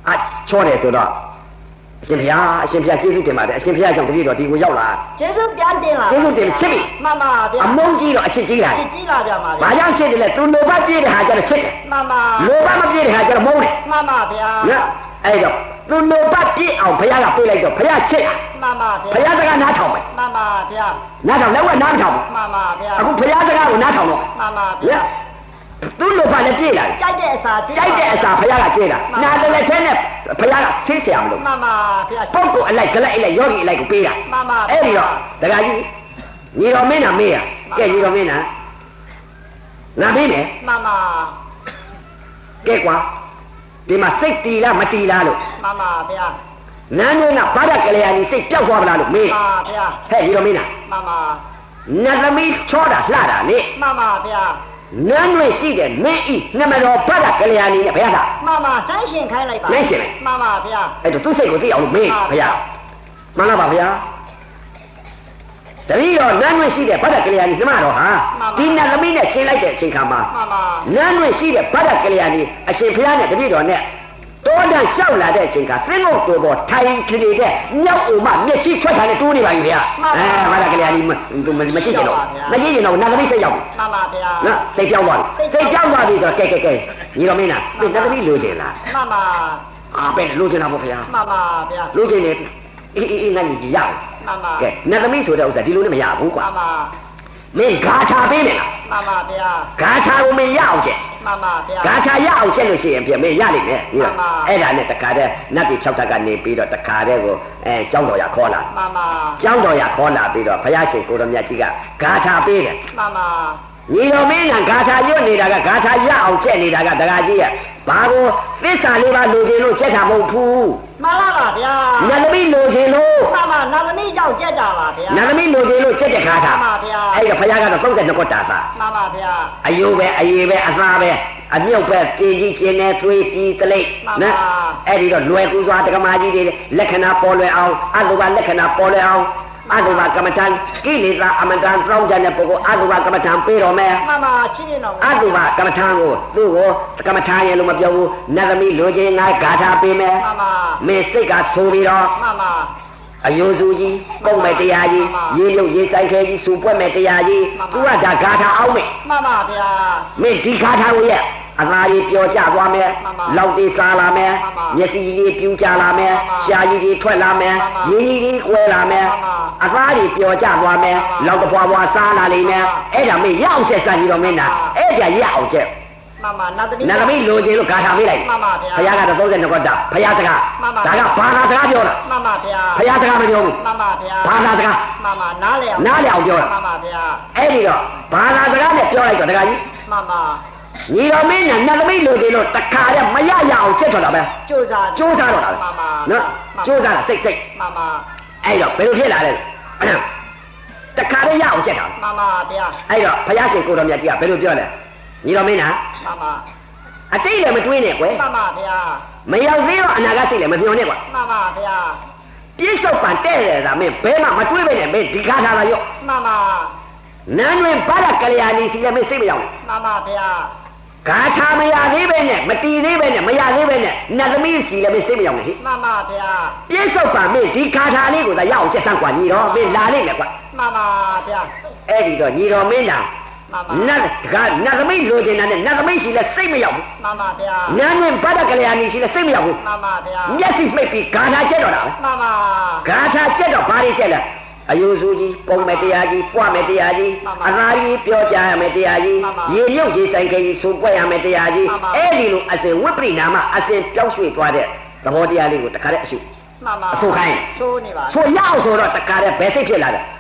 ချောတယ်ဆိုတော့အရှင်ဘုရားကျေးဇူးတင်ပါတယ်အရှင်ဘုရားကြောင့်တပည့်တော်ဒီကိုရောက်လာကျေးဇူးပြန်တင်လာကျေးဇူးတင်ချစ်ပြီမှန်ပါဗျာအမုန်းကြီးတော့အချစ်ကြီးလာချစ်ကြီးလာကြပါလေဘာကြောင့်ချစ်တယ်လဲသူလိုဘပြည့်တဲ့ဟာကျတော့ချစ်တယ်မှန်ပါလိုဘမပြည့်တဲ့ဟာကျတော့မုန်းတယ်မှန်ပါဗျာနော်အဲ့တော့သူလိုဘပြည့်အောင်ဘုရားကပြေးလိုက်တော့ဘုရားချစ်တာမှန်ပါဗျာဘုရားစကားနားထောင်မယ်မှန်ပါဗျာနားထောင်လည်းဝနားမထောင်ဘူးမှန်ပါဗျာအခုဘုရားစကားကိုနားထောင်တော့မှန်ပါဗျာသူ့လိုပါလည်းပြေးလာတယ်ကြိုက်တဲ့အစာဘုရားကပြေးတာနာတယ်လည်းထဲနဲ့ဘုရားကဆင်းเสียမလို့မှန်ပါဗျာပုဂ္ဂိုလ်အလိုက်ဂလိုက်အလိုက်ယောဂီအလိုက်ကိုပေးတာမှန်ပါအဲ့ဒီတော့ဒကာကြီးညီတော်မင်းနာမေးရကဲညီတော်မင်းနာငါမေးမယ်မှန်ပါကဲကွာဒီမှာစိတ်တီလားမတီလားလို့မှန်ပါဗျာနန်းတို့ကဘာဒကလျာဏီစိတ်ပျောက်သွားပါလားလို့မေးမှန်ပါဗျာဟဲ့ညီတော်မင်းနာမှန်ပါနတ်သမီးချောတာလှတာလေမှန်ပါဗျာနန်းတွေရှိတယ်မင်းဤနမတော်ဘာဒကလျာဏီနဲ့ဘုရားကမှန်ပါတန်းရှင်ခိုင်းလိုက်ပါနိုင်ရှင်လိုက်မှန်ပါဗျာအဲ့တော့သူ့စိတ်ကိုသိအောင်လို့မေးဘုရားမှန်လားပါဗျာတပည့်တော်နန်းတွေရှိတဲ့ဘာဒကလျာဏီနှမတော်ဟာဒီနတ်သမီးနဲ့ရှင်းလိုက်တဲ့အချိန်ခါမှာမှန်ပါနန်းတွေရှိတဲ့ဘာဒကလျာဏီအရှင်ဘုရားနဲ့တပည့်တော်နဲ့တောတန်လျှောက်လာတဲ့အချိန်ကသင်းကုန်တော်ပေါ်ထိုင်နေတဲ့မြောက်အိုမမျက်ချိထွက်ထားနဲ့တိုးနေပါပြီဗျာဘာဒကလျာဏီမကြည့်ကြတော့မကြည့်ကြတော့နတ်သမီးစိတ်ရောက်ပြီမှန်ပါဗျာနော်စိတ်ပြောင်းသွားပြီစိတ်ပြောင်းသွားပြီဆိုတော့ကဲညီတော်မင်းနာနတ်သမီးလိုချင်လားမှန်ပါပဲလိုချင်တာပေါ့ဗျာမှန်ပါဗျာလိုချင်တယ်အေးငါကြီးရအောင်မှန်ပါကဲနတ်သမီးဆိုတဲ့ဥစ္စာဒီလိုနဲ့မရဘူးကွာမှန်ပါမင်းဂါထာပေးမယ်လားမှန်ပါဗျာဂါထာကိုမင်းရအောင်ချက်မှန်ပါဗျာဂါထာရအောင်ချက်လို့ရှိရင်ပြင်မင်းရလိမ့်မယ်ဟုတ်လားအဲ့ဒါနဲ့တခါတည်းနတ်ပြည်6ဓာတ်ကနေပြီးတော့တခါတည်းကိုကျောင်းတော်ရခေါ်လာမှန်ပါကျောင်းတော်ရခေါ်လာပြီးတော့ဘုရားရှင်ကိုရမြတ်ကြီးကဂါထာပေးတယ်မှန်ပါညီတော်မင်းကဂါထာရွတ်နေတာကဂါထာရအောင်ချက်နေတာကတခါကြီးရဲ့ဘာကိုသစ္စာလေးပါလိုချင်လို့ချက်တာမဟုတ်ဘူးမှန်ပါဗျာနတ်သမီးလိုချင်လို့မှန်ပါနတ်သမီးကြောင့်ချက်တာပါဗျာနတ်သမီးလိုချင်လို့ချက်တဲ့ဂါထာမှန်ပါဗျာအဲ့ဒါဘုရားကတော့32ခုတာသာမှန်ပါဗျာအယိုးပဲအယေပဲအသားပဲအမြုပ်ပဲကျင်ကြီးကျင်နေသွေးပြီးတလိပ်နော်အဲ့ဒီတော့လွယ်ကူစွာတက္ကမကြီးတွေလက္ခဏာပေါ်လွယ်အောင်အတုပလက္ခဏာပေါ်လွယ်အောင်အတုပကမ္မထံကိလေသာအမတန်စောင်းကြတဲ့ပုဂ္ဂိုလ်အတုပကမ္မထံပေးတော်မယ်မှန်ပါချင်းရင်တော့အတုပကမ္မထံကိုသူ့ကိုကမ္မထံရဲ့လို့မပြောဘူးနတ်သမီးလိုချင်ငါဂါထာပေးမယ်မှန်ပါမင်းစိတ်ကဆိုပြီးတော့မှန်ပါအယိုးစုကြီးပုံမဲ့တရားကြီးရေမြုပ်ရေဆိုင်ခဲကြီးစူပွက်မဲ့တရားကြီးသူကဒါဂါထာအောင်မယ်မှန်ပါဗျာမင်းဒီဂါထာကိုရဲ့အသားကြီးပျော်ကျသွားမယ်လောက်တေးစားလာမယ်မျက်စိကြီးပြူးကျလာမယ်ရှားကြီးတွေထွက်လာမယ်ရင်းကြီးတွေကွဲလာမယ်အသားကြီးပျော်ကျသွားမယ်လောက်တပွားပွားစားလာလိမ့်မယ်အဲ့ဒါမင်းရအောင်ချက်စမ်းကြည့်တော့မင်းနာအဲ့ဒါရအောင်ချက်မှန်ပါနတ်သမီးလိုချင်လို့ဂါထာပေးလိုက်မှန်ပါဗျာဘုရားကတော့32ခုတာဘုရားစကားဒါကဘာသာစကားပြောတာမှန်ပါဗျာဘုရားစကားမပြောဘူးမှန်ပါဗျာဘာသာစကားမှန်ပါနားလည်အောင်ပြောတာမှန်ပါဗျာအဲ့ဒီတော့ဘာသာစကားနဲ့ပြောလိုက်တော့တခါကြီးမှန်ပါညီတော်မင်းနဲ့နတ်သမီးလိုချင်လို့တခါတည်းမရရအောင်ချက်ထွက်တာပဲကြိုးစားတော့တာပဲမှန်ပါနော်ကြိုးစားတာစိတ်မှန်ပါအဲ့တော့ဘယ်လိုဖြစ်လာလဲတခါတည်းရအောင်ချက်တာမှန်ပါဗျာအဲ့တော့ဘုရားရှင်ကိုတော်မြတ်ကြီးကဘယ်လိုပြောလဲညီတော်မင်းနာမှန်ပါအတိတ်လည်းမတွေးနဲ့ကွယ်မှန်ပါဗျာမရောက်သေးတော့အနာဂတ်စိတ်လည်းမပြောနဲ့ကွာမှန်ပါဗျာပြစ္ဆုတ်ပံတဲ့တယ်ဒါမင်းဘဲမှမတွေးပဲနဲ့မင်းဒီခါထားလာရော့မှန်ပါနန်းတွင်ဘာဒကလျာဏီစီလည်းမင်းစိတ်မရောက်နဲ့မှန်ပါဗျာဂါထာမရသေးပဲနဲ့မတီသေးပဲနဲ့မရသေးပဲနဲ့နတ်သမီးစီလည်းမင်းစိတ်မရောက်နဲ့ဟိမှန်ပါဗျာပြစ္ဆုတ်ပံမင်းဒီခါထားလေးကိုသာရအောင်ချက်ဆန်းကွာညီတော်မင်းလာလိမ့်မယ်ကွာမှန်ပါဗျာအဲ့ဒီတော့ညီတော်မင်းနာနတ်သမီးလိုချင်တာနဲ့နတ်သမီးရှိလဲစိတ်မရောက်ဘူးမှန်ပါဗျာနန်းတွင်ဘာဒကလျာဏီရှိလဲစိတ်မရောက်ဘူးမှန်ပါဗျာမျက်စိမှိတ်ပြီးဂါထာချက်တော့တာမှန်ပါဂါထာချက်တော့ဘာတွေချက်လဲအယိုးစုကြီးပုံမဲ့တရားကြီးပွားမဲ့တရားကြီးအသားကြီးပြောကြရမယ်တရားကြီးရေမြုပ်ကြီးဆိုင်ခဲကြီးစူပွက်ရမယ်တရားကြီးအဲ့ဒီလိုအစဉ်ဝိပရိနာမအစဉ်ပြောင်းရွှေ့သွားတဲ့သဘောတရားလေးကိုတခါတည်းအရှုမှန်ပါအဆိုခိုင်းဆိုနေပါဆိုရအောင်ဆိုတော့တခါတည်းဘယ်စိတ်ဖြစ်လာလဲ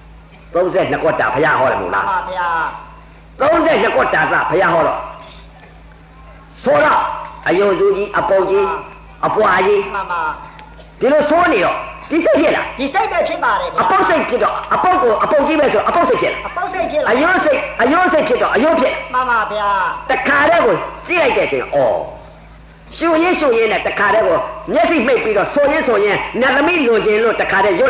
32ခုတာဘုရားဟောတယ်မို့လားမှန်ပါဗျာ 32ခုတာကဘုရားဟောတော့ဆိုတော့အယုံစုကြီးအပုံကြီးအပွားကြီးမှန်ပါဒီလိုဆိုနေတော့ဒီစိတ်ဖြစ်လားဒီစိတ်ပဲဖြစ်ပါတယ်အပုတ်စိတ်ဖြစ်တော့အပုတ်ကိုအပုတ်ကြီးပဲဆိုအပုတ်စိတ်ဖြစ်အပုတ်စိတ်ဖြစ်အယုံစိတ်ဖြစ်တော့အယုံဖြစ်မှန်ပါဗျာတခါတည်းကိုကြည့်လိုက်တဲ့အချိန်ဩရှုရင်းနဲ့တခါတည်းကိုမျက်စိမှိတ်ပြီးတော့ဆိုရင်နတ်သမီးလိုချင်လို့တခါတည်းရွတ်လိုက်တာ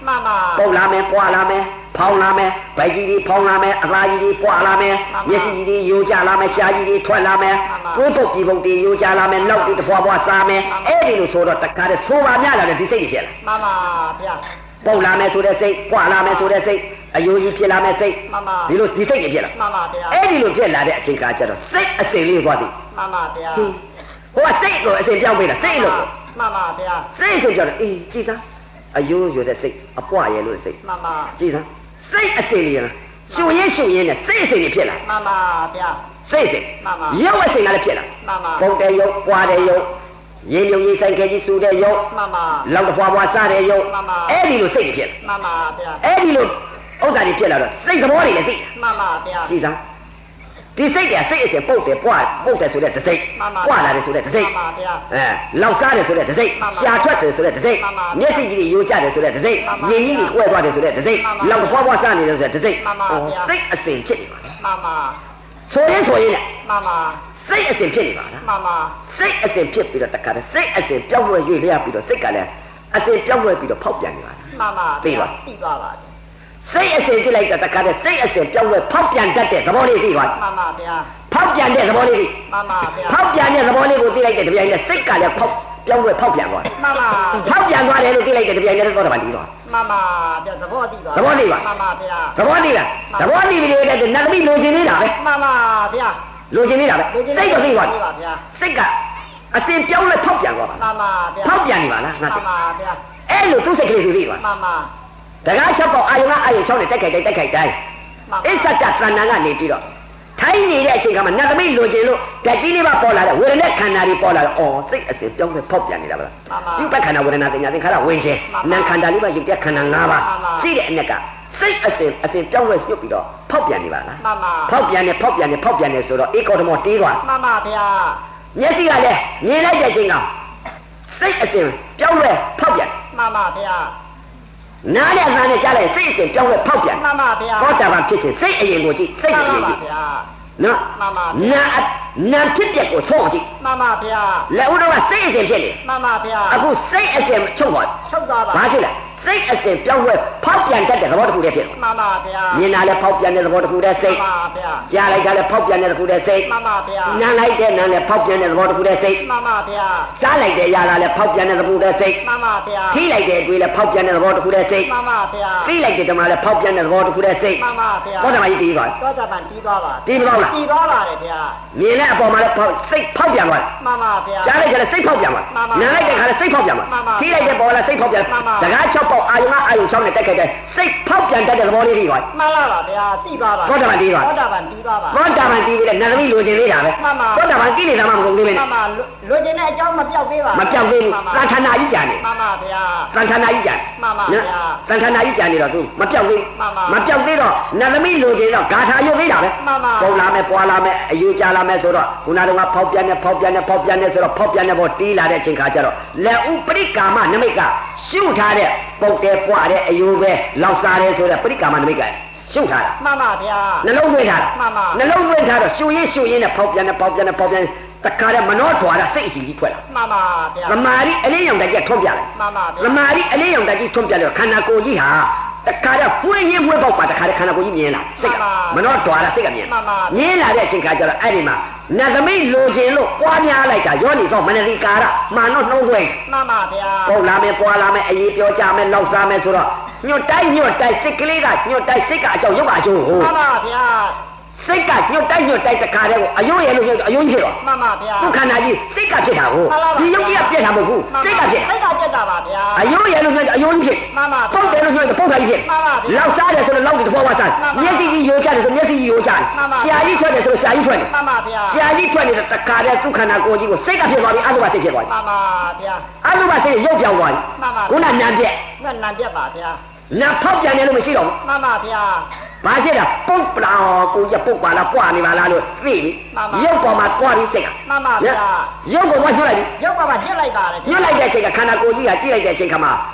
မှန်ပါပုတ်လာမယ်ပွာလာမယ်ဖောင်းလာမယ်ဗိုက်ကြီးတွေဖောင်းလာမယ်အသားကြီးတွေပွာလာမယ်မျက်စိကြီးတွေယိုကျလာမယ်ရှားကြီးတွေထွက်လာမယ်ကိုယ်ပုတ်ပြည်ပုတ်တွေယိုကျလာမယ်လောက်တွေတဖွာဖွာစားမယ်အဲ့ဒီလိုဆိုတော့တခါတည်းဆိုပါများလာတယ်ဒီစိတ်တွေဖြစ်လာမှန်ပါဗျာပုတ်လာမယ်ဆိုတဲ့စိတ်ပွာလာမယ်ဆိုတဲ့စိတ်အယိုးကြီးဖြစ်လာမယ်စိတ်မှန်ပါဒီလိုဒီစိတ်တွေဖြစ်လာမှန်ပါဗျာအဲ့ဒီလိုဖြစ်လာတဲ့အချိန်ခါကျတော့စိတ်အစဉ်လေးသွားသည်မှန်ပါဗျာဟိုကစိတ်ကိုအစဉ်ပြောင်းပေးတာစိတ်လို့မှန်ပါဗျာစိတ်ဆိုကြတော့အေးကြည်စားအယိုးရွယ်တဲ့စိတ်အပွားရဲ့လို့စိတ်မှန်ပါကြည်စားစိတ်အစဉ်လေးလားရှုံရင်နဲ့စိတ်အစဉ်တွေဖြစ်လာမှန်ပါဗျာစိတ်အစဉ်မှန်ပါရုပ်အစဉ်ကလည်းဖြစ်လာမှန်ပါပုံတဲ့ရုပ်ပွားတဲ့ရုပ်ရင်းမြုံရေးဆိုင်ခဲကြီးစူတဲ့ရုပ်မှန်ပါလောက်တစ်ဖွာဖွာစားတဲ့ရုပ်မှန်ပါအဲ့ဒီလိုစိတ်တွေဖြစ်လာမှန်ပါဗျာအဲ့ဒီလိုဥစ္စာတွေဖြစ်လာတော့စိတ်သဘောတွေလည်းသိမှန်ပါဗျာကြည်စားဒီစိတ်တွေကစိတ်အစဉ်ပုတ်တယ်ပွားပုတ်တယ်ဆိုတဲ့တစ်စိတ်မှန်ပါပွားလာတယ်ဆိုတဲ့တစ်စိတ်မှန်ပါဗျာလောက်စားတယ်ဆိုတဲ့တစ်စိတ်မှန်ပါရှာထွက်တယ်ဆိုတဲ့တစ်စိတ်မှန်ပါမျက်စိကြီးတွေယိုကျတယ်ဆိုတဲ့တစ်စိတ်မှန်ပါရင်ကြီးတွေကွဲသွားတယ်ဆိုတဲ့တစ်စိတ်မှန်ပါလောက်တစ်ဖွာဖွာစားနေတယ်ဆိုတဲ့တစ်စိတ်မှန်ပါဗျာစိတ်အစဉ်ဖြစ်နေပါလားမှန်ပါဆိုရင်နဲ့မှန်ပါစိတ်အစဉ်ဖြစ်နေပါလားမှန်ပါစိတ်အစဉ်ဖြစ်ပြီးတော့တခါတည်းစိတ်အစဉ်ပြောင်းလဲရွေ့လျက်ပြီးတော့စိတ်ကလည်းအစဉ်ပြောင်းလဲပြီးတော့ဖောက်ပြန်နေပါလားမှန်ပါသိပါသိသွားပါစိတ်အစဉ်ကြည့်လိုက်တော့တခါတည်းစိတ်အစဉ်ပြောင်းလဲဖောက်ပြန်တတ်တဲ့သဘောလေးသိပါမှန်ပါဗျာဖောက်ပြန်တဲ့သဘောလေးသိမှန်ပါဗျာဖောက်ပြန်တဲ့သဘောလေးကိုသိလိုက်တဲ့တပြိုင်နက်စိတ်ကလည်းဖောက်ပြောင်းလဲဖောက်ပြန်သွားတယ်မှန်ပါဖောက်ပြန်သွားတယ်လို့သိလိုက်တဲ့တပြိုင်နက်တော့မှတည်သွားမှန်ပါဗျာသဘောသိပါသဘောသိပါမှန်ပါဗျာသဘောသိလားသဘောသိပြီလေတဲ့နတ်သမီးလိုချင်နေတာပဲမှန်ပါဗျာလိုချင်နေတာပဲစိတ်တော့သိသွားတယ်ပါဗျာစိတ်ကအစဉ်ပြောင်းလဲဖောက်ပြန်သွားပါမှန်ပါဗျာဖောက်ပြန်နေပါလားငါမှစိန်တ်ပါဗျာအဲ့လိုသူ့စိတ်ကလေးသိသွားမှန်ပါတကားချက်ပေါက်အာယုံကအာယုံ6နဲ့တက်ခိုက်တိုင်းတက်ခိုက်တိုင်းမှန်ပါအစ္ဆတတဏ္ဍကနေပြီးတော့ထိုင်းနေတဲ့အချိန်ကမှနတ်သမီးလိုချင်လို့ဓာတ်ကြီးလေးပါပေါ်လာတဲ့ဝေဒနာခန္ဓာတွေပေါ်လာတော့အော်စိတ်အစဉ်ပြောင်းလဲဖောက်ပြန်နေတာပါလားဒီဘက်ခန္ဓာဝေဒနာသင်ညာသင်္ခါရဝင်ခြင်းနာမ်ခန္ဓာလေးပါရုပ်ပြခန္ဓာ5ပါးရှိတဲ့အနက်ကစိတ်အစဉ်ပြောင်းလဲညှုပ်ပြီးတော့ဖောက်ပြန်နေပါလားမှန်ပါဖောက်ပြန်နေဆိုတော့ဧကောဓမောတေးသွားမှန်ပါဗျာမျက်စိကလည်းမြင်လိုက်တဲ့အချိန်ကစိတ်အစဉ်ပြောင်းလဲဖောက်ပြန်မှန်ပါဗျာနားနဲ့အသံနဲ့ကြားလိုက်စိတ်အစဉ်ပြောင်းလဲဖောက်ပြန်မှန်ပါဗျာသောတာပန်ဖြစ်ခြင်းစိတ်အရင်ကိုကြည့်စိတ်အရင်ကြည့်ဗျာနော်မှန်ပါနာဖြစ်ပြက်ကိုဆုံးကြည့်မှန်ပါဗျာလက်ဦးတော့ကစိတ်အစဉ်ဖြစ်နေမှန်ပါဗျာအခုစိတ်အစဉ်ချုပ်သွားချုပ်သွားပါဘာဖြစ်လဲစိတ်အစဉ်ပြောင်းလဲဖောက်ပြန်တတ်တဲ့သဘောတစ်ခုတည်းဖြစ်မှန်ပါဗျာမြင်တာလည်းဖောက်ပြန်တဲ့သဘောတစ်ခုတည်းစိတ်မှန်ပါဗျာကြားလိုက်တာလည်းဖောက်ပြန်တဲ့သဘောတစ်ခုတည်းစိတ်မှန်ပါဗျာနားလိုက်တဲ့နားလည်းဖောက်ပြန်တဲ့သဘောတစ်ခုတည်းစိတ်မှန်ပါဗျာစားလိုက်တဲ့ຢာလာလည်းဖောက်ပြန်တဲ့သဘောတစ်ခုတည်းစိတ်မှန်ပါဗျာထိလိုက်တဲ့အတွေ့လည်းဖောက်ပြန်တဲ့သဘောတစ်ခုတည်းစိတ်မှန်ပါဗျာသိလိုက်တဲ့ဓမ္မလည်းဖောက်ပြန်တဲ့သဘောတစ်ခုတည်းစိတ်မှန်ပါဗျာသောတာပန်ကြီးတည်သွားသောတာပန်တီးသွားပါတည်မသွားလားတီးသွားပါတယ်ဗျာမြင်တဲ့အပေါ်မှာလည်းစိတ်ဖောက်ပြန်သွားမှန်ပါဗျာကြားလိုက်ကြလည်းစိတ်ဖောက်ပြန်သွားမှန်ပါနားလိုက်တဲ့ခါလည်းစိတ်ဖောက်ပြန်သွားမှန်ပါထိလိုက်တဲ့ပေါ်လည်းစိတ်ဖောက်ပြန်မှန်ပါတကား6ပေါက်အာယုံအာယုံ6နဲ့တက်ခဲ့တဲ့စိတ်ဖောက်ပြန်တတ်တဲ့သဘောလေးတွေပါမှန်လားပါဗျာတီးသွားပါသောတာပန်တီးသွားသောတာပန်တီးသွားပါသောတာပန်တည်ပြီးတဲ့နတ်သမီးလိုချင်သေးတာပဲမှန်ပါသောတာပန်ကိလေသာမှမကုန်သေးပဲမှနဲ့န်ပါလိုချင်တဲ့အကြောင်းမပြောက်သေးပါမပြောက်သေးဘူးမှန်ပါသံဌာနာကြီးကြာနေမှန်ပါဗျာသံဌာနာကြီးကြာမှန်ပါဗျာသံဌာနာကြီးကြာနေတော့သူမပြောက်သေးမှန်ပါမပြောက်သေးတော့နတ်သမီးလိုချင်တော့ဂါထာရုပ်သေးတာပဲမှန်ပါပုံလာမယ်ပွာလာမယ်အယူကြလာမယ်ဆိုတော့ခုနကဖောက်ပြန်နေဆိုတော့ဖောက်ပြန်နေပေါ်တီးလာတဲ့အချိန်ခါကျတော့လက်ဥပရိကာမနမိတ်ကရှုထားတဲ့ပုတ်တယ်ပွားတဲ့အယူပဲလောက်စားတယ်ဆိုတဲ့ပရိကာမနမိတ်ကရှုထားတာမှန်ပါဗျာနှလုံးသွင်းထားတာမှန်ပါနှလုံးသွင်းထားတော့ရှုရင်းနဲ့ဖောက်ပြန်တခါတည်းမနှောထွာတာစိတ်အကြည့်ကြီးထွက်လာမှန်ပါဗျာသမာဓိအလင်းရောင်တကြီးထွန်းပြလိုက်မှန်ပါဗျာသမာဓိအလင်းရောင်တကြီးထွန်းပြလို့ခန္ဓာကိုယ်ကြီးဟာတခါတည်းဖွင့်ရင်းဖွင့်ပေါက်ပါတခါတည်းခန္ဓာကိုယ်ကြီးမြင်လာစိတ်ကမနှောထွာတာစိတ်ကမြင်မှန်ပါမြင်လာတဲ့အချိန်ခါကျတော့အဲ့ဒီမှာနတ်သမီးလိုချင်လို့ပွားများလိုက်တာယောနီတော့မနတိကာရမာနောနှုံးသွင်းမှန်ပါဗျာပုတ်လာမယ်ပွားလာမယ်အေးပြောကြမယ်လောက်စားမယ်ဆိုတော့ညွတ်တိုက်စိတ်ကလေးကညွတ်တိုက်စိတ်ကအကြောင်းရုပ်ကအကျိုးဟုတ်မှန်ပါဗျာစိတ်ကညွတ်တိုက်တခါတည်းကိုအယုံရလို့အယုံဖြစ်တော့မှန်ပါဗျာသူခန္ဓာကြီးစိတ်ကဖြစ်တာကိုဒီယုတ်ကြီးကပြက်တာမဟုတ်ဘူးစိတ်ကဖြစ်စိတ်ကပြက်တာပါဗျာအယုံရလို့အယုံဖြစ်မှန်ပါပုတ်တယ်လို့ဆိုရင်ပုတ်တာကြီးဖြစ်မှန်ပါဗျာလောက်စားတယ်ဆိုတော့လောက်ဒီတစ်ဖွားဝါစားမျက်စိကြီးယိုချတယ်ဆိုမျက်စိကြီးယိုချတယ်မှန်ပါရှားကြီးထွက်တယ်ဆိုရှားကြီးထွက်တယ်မှန်ပါဗျာရှားကြီးထွက်နေတဲ့တခါတည်းသူခန္ဓာကိုယ်ကြီးကိုစိတ်ကဖြစ်သွားပြီအတုပစိတ်ဖြစ်သွားပြီမှန်ပါဗျာအတုပစိတ်ရုပ်ပြောင်းသွားပြီမှန်ပါခုနနံပြက်ငါနံပြက်ပါဗျာနံဖောက်ပြန်တယ်လို့မရှိတော့ဘူးမှန်ပါဗျာဘာဖြစ်တာပုတ်ပလာကိုကြီးပုတ်ပါလားပွားနေပါလားလို့သိပြီမှန်ပါရုပ်ပေါ်မှာပွားပြီးစိတ်ကမှန်ပါဗျာရုပ်ပေါ်မှာညှို့လိုက်ပြီရုပ်ပါပါညှစ်လိုက်ပါတယ်ညှို့လိုက်တဲ့အချိန်ကခန္ဓာကိုယ်ကြီးကကြည့်လိုက်တဲ့အချိန်ခါမှာ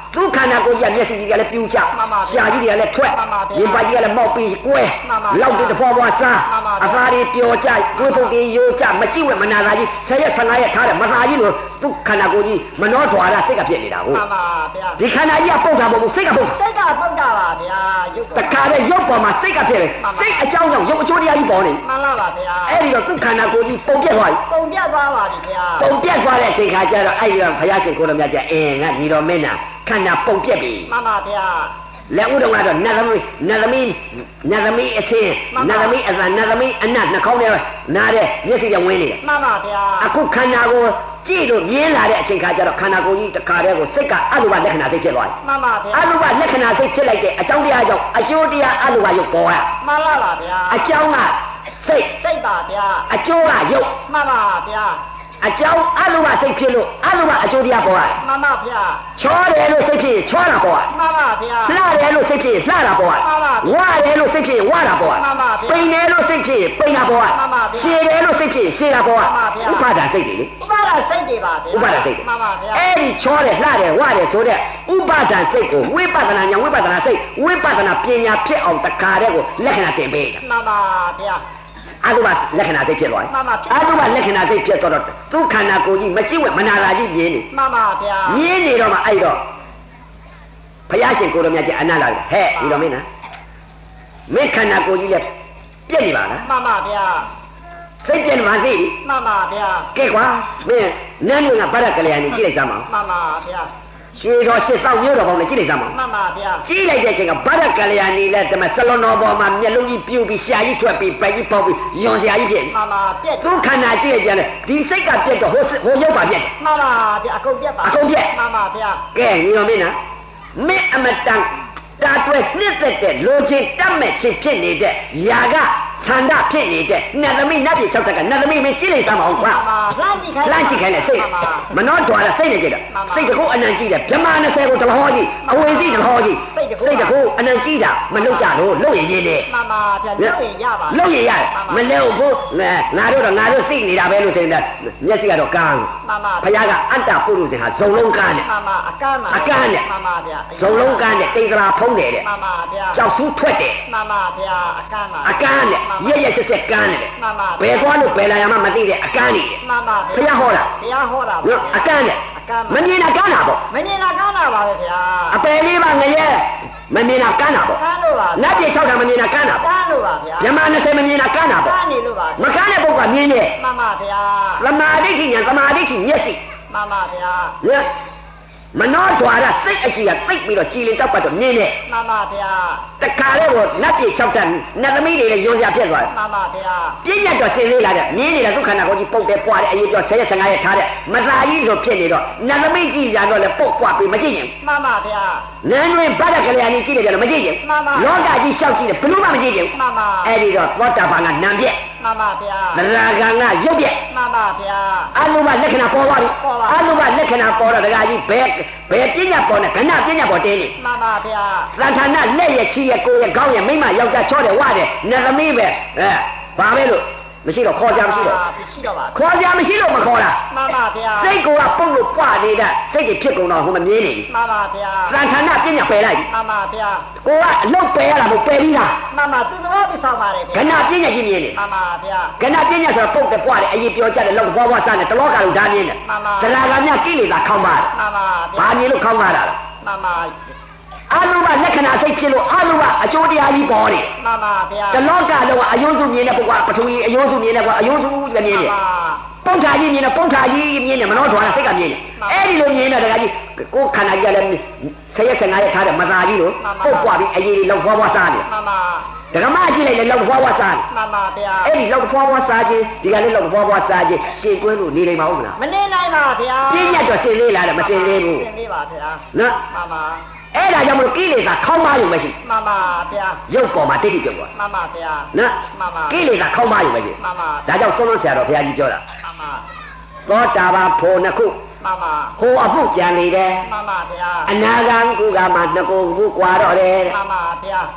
သူခန္ဓာကိုယ်ကြီးကမျက်စိကြီးကလည်းပြူကျရှားကြီးတွေကလည်းထွက်ရင်ပါကြီးကလည်းမောက်ပြီးကွဲလောက်ပြီးတဖွာဖွာစားအသာတွေပျော်ကြတွေးပုတ်တွေယိုးကြမရှိဝဲမနာသာကြီး10ရက်15ရက်ထားတယ်မသာကြီးလို့သူခန္ဓာကိုယ်ကြီးမနှောထွာတာစိတ်ကဖြစ်နေတာဟုတ်မှန်ပါဗျာဒီခန္ဓာကြီးကပုတ်တာမဟုတ်ဘူးစိတ်ကပုတ်တာစိတ်ကပုတ်တာပါဗျာရုပ်တခါတည်းရုပ်ပေါ်မှာစိတ်ကဖြစ်တယ်စိတ်အကြောင်းကြောင့်ရုပ်အကျိုးတရားကြီးပေါ်နေမှန်လားပါဗျာအဲ့ဒီတော့သူခန္ဓာကိုယ်ကြီးပုံပြက်သွားပြီပုံပြက်သွားပါပြီဗျာပုံပြက်သွားတဲ့အချိန်ခါကျတော့အဲ့ဒီတော့ဘုရားရှင်ကိုယ်တော်မြတ်ကျငါညီတော်မင်းနာခန္ဓာပုံပြက်ပြီမှန်ပါဗျာလက်ဦးတော်ကတော့နတ်သမီးအစင်းနတ်သမီးအသာနတ်သမီးအနတ်နှာခေါင်းထဲနားတဲ့မျက်စိကဝင်နေတယ်မှန်ပါဗျာအခုခန္ဓာကိုကြည့်လို့မြင်လာတဲ့အချိန်ခါကျတော့ခန္ဓာကိုယ်ကြီးတစ်ခါတည်းကိုစိတ်ကအလုဘလက္ခဏာစိတ်ဖြစ်သွားတယ်မှန်ပါဗျာအလုဘလက္ခဏာစိတ်ဖြစ်လိုက်တဲ့အကြောင်းတရားကြောင့်အကျိုးတရားအလုဘရုပ်ပေါ်တာမှန်လားပါဗျာအကြောင်းကစိတ်ပါဗျာအကျိုးကရုပ်မှန်ပါဗျာအကြောင်းအလုဘစိတ်ဖြစ်လို့အလုဘအကျိုးတရားပေါ်ရတယ်မှန်ပါဗျာချောတယ်လို့စိတ်ဖြစ်ချောတာပေါ်ရတယ်မှန်ပါဗျာလှတယ်လို့စိတ်ဖြစ်လှတာပေါ်ရတယ်မှန်ပါဝတယ်လို့စိတ်ဖြစ်ဝတာပေါ်ရတယ်မှန်ပါပိန်တယ်လို့စိတ်ဖြစ်ပိန်တာပေါ်ရတယ်မှန်ပါရှည်တယ်လို့စိတ်ဖြစ်ရှည်တာပေါ်ရတယ်ဥပါဒစိတ်တွေလေဥပါဒစိတ်တွေပါဗျာဥပါဒစိတ်မှန်ပါဗျာအဲ့ဒီချောတယ်လှတယ်ဝတယ်ဆိုတဲ့ဥပါဒစိတ်ကိုဝိပဿနာဉာဏ်ဝိပဿနာစိတ်ဝိပဿနာပညာဖြစ်အောင်တခါတည်းကိုလက္ခဏာတင်ပေးတာမှန်ပါဗျာအတုပလက္ခဏာစိတ်ဖြစ်သွားတယ်အတုပလက္ခဏာစိတ်ဖြစ်တော့သူခန္ဓာကိုယ်ကြီးမကြည့်ဝဲမနာလာကြီးမြင်နေမှန်ပါဗျာမြင်နေတော့မှအဲ့တော့ဘုရားရှင်ကိုယ်တော်မြတ်ကြီးအနတ်လာတယ်ဟဲ့ဒီတော်မင်းနော်မင်းခန္ဓာကိုယ်ကြီးလည်းပြက်နေပါလားမှန်ပါဗျာစိတ်ပြက်မှသိပြီမှန်ပါဗျာကဲကွာမင်းနန်းကဗရကလျာဏီကြည့်လိုက်စမ်းပါမှန်ပါဗျာရွှေတော်ရှစ်တောက်မျိုးတော်ပေါင်းနဲ့ကြည့်လိုက်စမ်းပါမှန်ပါဗျာကြည့်လိုက်တဲ့အချိန်ကဗရကလျာဏီလည်းဓမ္မဆလွန်တော်ပေါ်မှာမျက်လုံးကြီးပြူပြီးရှားကြီးထွက်ပြီးပိုက်ကြီးပေါက်ပြီးယွန်ရှားကြီးဖြစ်မှန်ပါပြက်သူခန္ဓာကြည့်လိုက်ကြတယ်ဒီစိတ်ကပြက်တော့ဟိုရုပ်ပါပြက်မှန်ပါဗျာအကုန်ပြက်ပါအကုန်ပြက်မှန်ပါဗျာကဲညီတော်မင်းနော်မင်းအမတန်တာတွဲနှစ်သက်တဲ့လိုချင်တတ်မဲ့ခြင်းဖြစ်နေတဲ့ຢာကသန္တာဖြစ်နေတဲ့နတ်သမီးနတ်ပြည်၆တက်ကနတ်သမီးမင်းကြည့်လိုက်စမ်းပါဦးကွာလှမ်းကြည့်ခိုင်းလဲစိတ်မနှောတွာလဲစိတ်နဲ့ကြည့်တာစိတ်တကူအနံကြည့်တယ်ဗြဟ္မာ20ကိုတလဟောကြီးအဝေစီတလဟောကြီးစိတ်တကူအနံကြည့်တာမလုတ်ကြတော့လုတ်ရင်မြင်တယ်မှန်ပါဗျာလုတ်ရင်ရပါလုတ်ရင်ရတယ်မလဲဘူးငါတို့သိနေတာပဲလို့ထင်တယ်မျက်စိကတော့ကန်းမှန်ပါဘုရားကအတ္တပုရုဇဉ်ဟာဇုံလုံးကန်းနဲ့မှန်ပါအကန်းနဲ့မှန်ပါဗျာဇုံလုံးကန်းနဲ့တိတ်္တရာဖုံးတယ်တဲ့မှန်ပါဗျာကြောက်ဆူးထွက်တယ်မှန်ပါဗျာအကန်းနဲ့ရက်စက်ကန်းတယ်မှန်ပါဘယ်သွားလို့ဘယ်လာရမှမသိတဲ့အကန်းနေမှန်ပါဘုရားဟောတာအကန်းနဲ့မမြင်တာကန်းတာပေါ့မမြင်တာကန်းတာပါပဲဗျာအပယ်လေးပါငရဲမမြင်တာကန်းတာပေါ့ကန်းလို့ပါနတ်ပြည်6တာမမြင်တာကန်းတာကန်းလို့ပါဗျာဗြဟ္မာ20မမြင်တာကန်းတာပေါ့ကန်းနေလို့ပါမကန်းတဲ့ပုဂ္ဂိုလ်ကမြင်တယ်မှန်ပါဗျာသမာဓိဋ္ဌိဉာဏ်သမာဓိဋ္ဌိမျက်စိမှန်ပါဗျာမနောဓွာရစိတ်အကြည့်ကသိပ်ပြီးတော့ကြည်လင်တောက်ပတ်တော့မြင်တယ်မှန်ပါဗျာတခါလေးကိုလက်ပြ6တန်းနတ်သမီးတွေလည်းယွန်စရာဖြစ်သွားတယ်မှန်ပါဗျာပြည့်ညတ်တော့စင်လေးလာတဲ့မြင်နေတာဒုက္ခနာကိုကြီးပုတ်တယ်ပွားတယ်အရေးပြော10ရက်15ရက်ထားတဲ့မသာကြီးလိုဖြစ်နေတော့နတ်သမီးကြည့်ကြတော့လည်းပုတ်ပွားပြီးမကြည့်ရင်မှန်ပါဗျာနန်းတွင်ဗဒကလျာဏီကြည့်တယ်ကြတော့မကြည့်ရင်မှန်ပါလောကကြီးရှောက်ကြည့်တယ်ဘယ်လို့မှမကြည့်ရင်မှန်ပါအဲ့ဒီတော့သောတာပန်ကနံပြက်မှန်ပါဗျာသရဂံကရုပ်ပြက်မှန်ပါဗျာအလုဘလက္ခဏာပေါ်သွားပြီအလုဘလက္ခဏာပေါ်တော့ဒကာကြီးဘယ်ပညာပေါ်နဲ့ကဏပညာပေါ်တင်းနေမှန်ပါဗျာသံဌာနလက်ရချီရကိုရခေါင်းရမိမယောက်ျားချောတယ်ဝတယ်နတ်သမီးပဲဘာပဲလို့မရှိတော့ခေါ်ကြမရှိတော့မရှိတော့ပါခေါ်ကြမရှိလို့မခေါ်တာမှန်ပါဗျာစိတ်ကိုကပုတ်လို့ပွားနေတာစိတ်တွေဖြစ်ကုန်တော့ဟိုမမြင်နေဘူးမှန်ပါဗျာသံဌာနပညာပယ်လိုက်မှန်ပါဗျာကိုကအလုတ်ပယ်ရတာမဟုတ်ပယ်ပြီးသားမှန်ပါသူတော်ပြဆောင်ပါတယ်ဗျာကဏပညာကြီးမြင်နေမှန်ပါဗျာကဏပညာဆိုတော့ပုတ်တယ်ပွားတယ်အရင်ပြောကြတယ်လောက်ဘွားဘွားစားတယ်တလောကလုံးဓာမြင်တယ်မှန်ပါသရဂါမြကိလေသာခေါင်းပါတယ်မှန်ပါဗျာဘာမြင်လို့ခေါင်းပါတာလဲမှန်ပါအလုဘလက္ခဏာစိတ်ဖြစ်လို့အလုဘအကျိုးတရားကြီးပေါ်တယ်မှန်ပါဗျာတလောကလုံးကအယိုးစုမြင်တဲ့ပုဂ္ဂိုလ်ပထဝီအယိုးစုမြင်တဲ့ကွာအယိုးစုကမြင်တယ်ပုဋ္ဌာကြီးမြင်တယ်ပုဋ္ဌာကြီးမြင်တယ်မနောဓဝါစိတ်ကမြင်တယ်အဲ့ဒီလိုမြင်တဲ့တကကြီးကိုယ်ခန္ဓာကြီးကလည်း10ရက်15ရက်ထားတဲ့မသာကြီးလို့ပုတ်ပွားပြီးအရေးလေးလောက်ဖွားဖွားစားတယ်မှန်ပါဒကမကြည့်လိုက်လေလောက်ဖွားဖွားစားတယ်မှန်ပါဗျာအဲ့ဒီလောက်ဖွားဖွားစားခြင်းဒီကလေးလောက်ဖွားဖွားစားခြင်းရှင်းတွဲလို့နေနိုင်မဟုတ်လားမနေနိုင်ပါဗျာပြည့်ညတ်တော့စင်လေးလာတယ်မစင်သေးဘူးစင်သေးပါဗျာနော်မှန်ပါအဲ့ဒါကြောင့်မလို့ကိလေသာခေါင်းပါယူမရှိမှန်ပါဗျာရုပ်ပေါ်မှာတိတိပြုတ်သွားမှန်ပါဗျာနော်မှန်ပါကိလေသာခေါင်းပါယူမရှိမှန်ပါဒါကြောင့်ဆုံးလုံးဆရာတော်ဘုရားကြီးပြောတာမှန်ပါသောတာပန်ဖို့နှစ်ခုမှန်ပါဟိုအဖို့ကြံနေတယ်မှန်ပါဗျာအနာဂံကုကမှာနှစ်ခုကွာတော့တယ်မှန်ပါဗျာ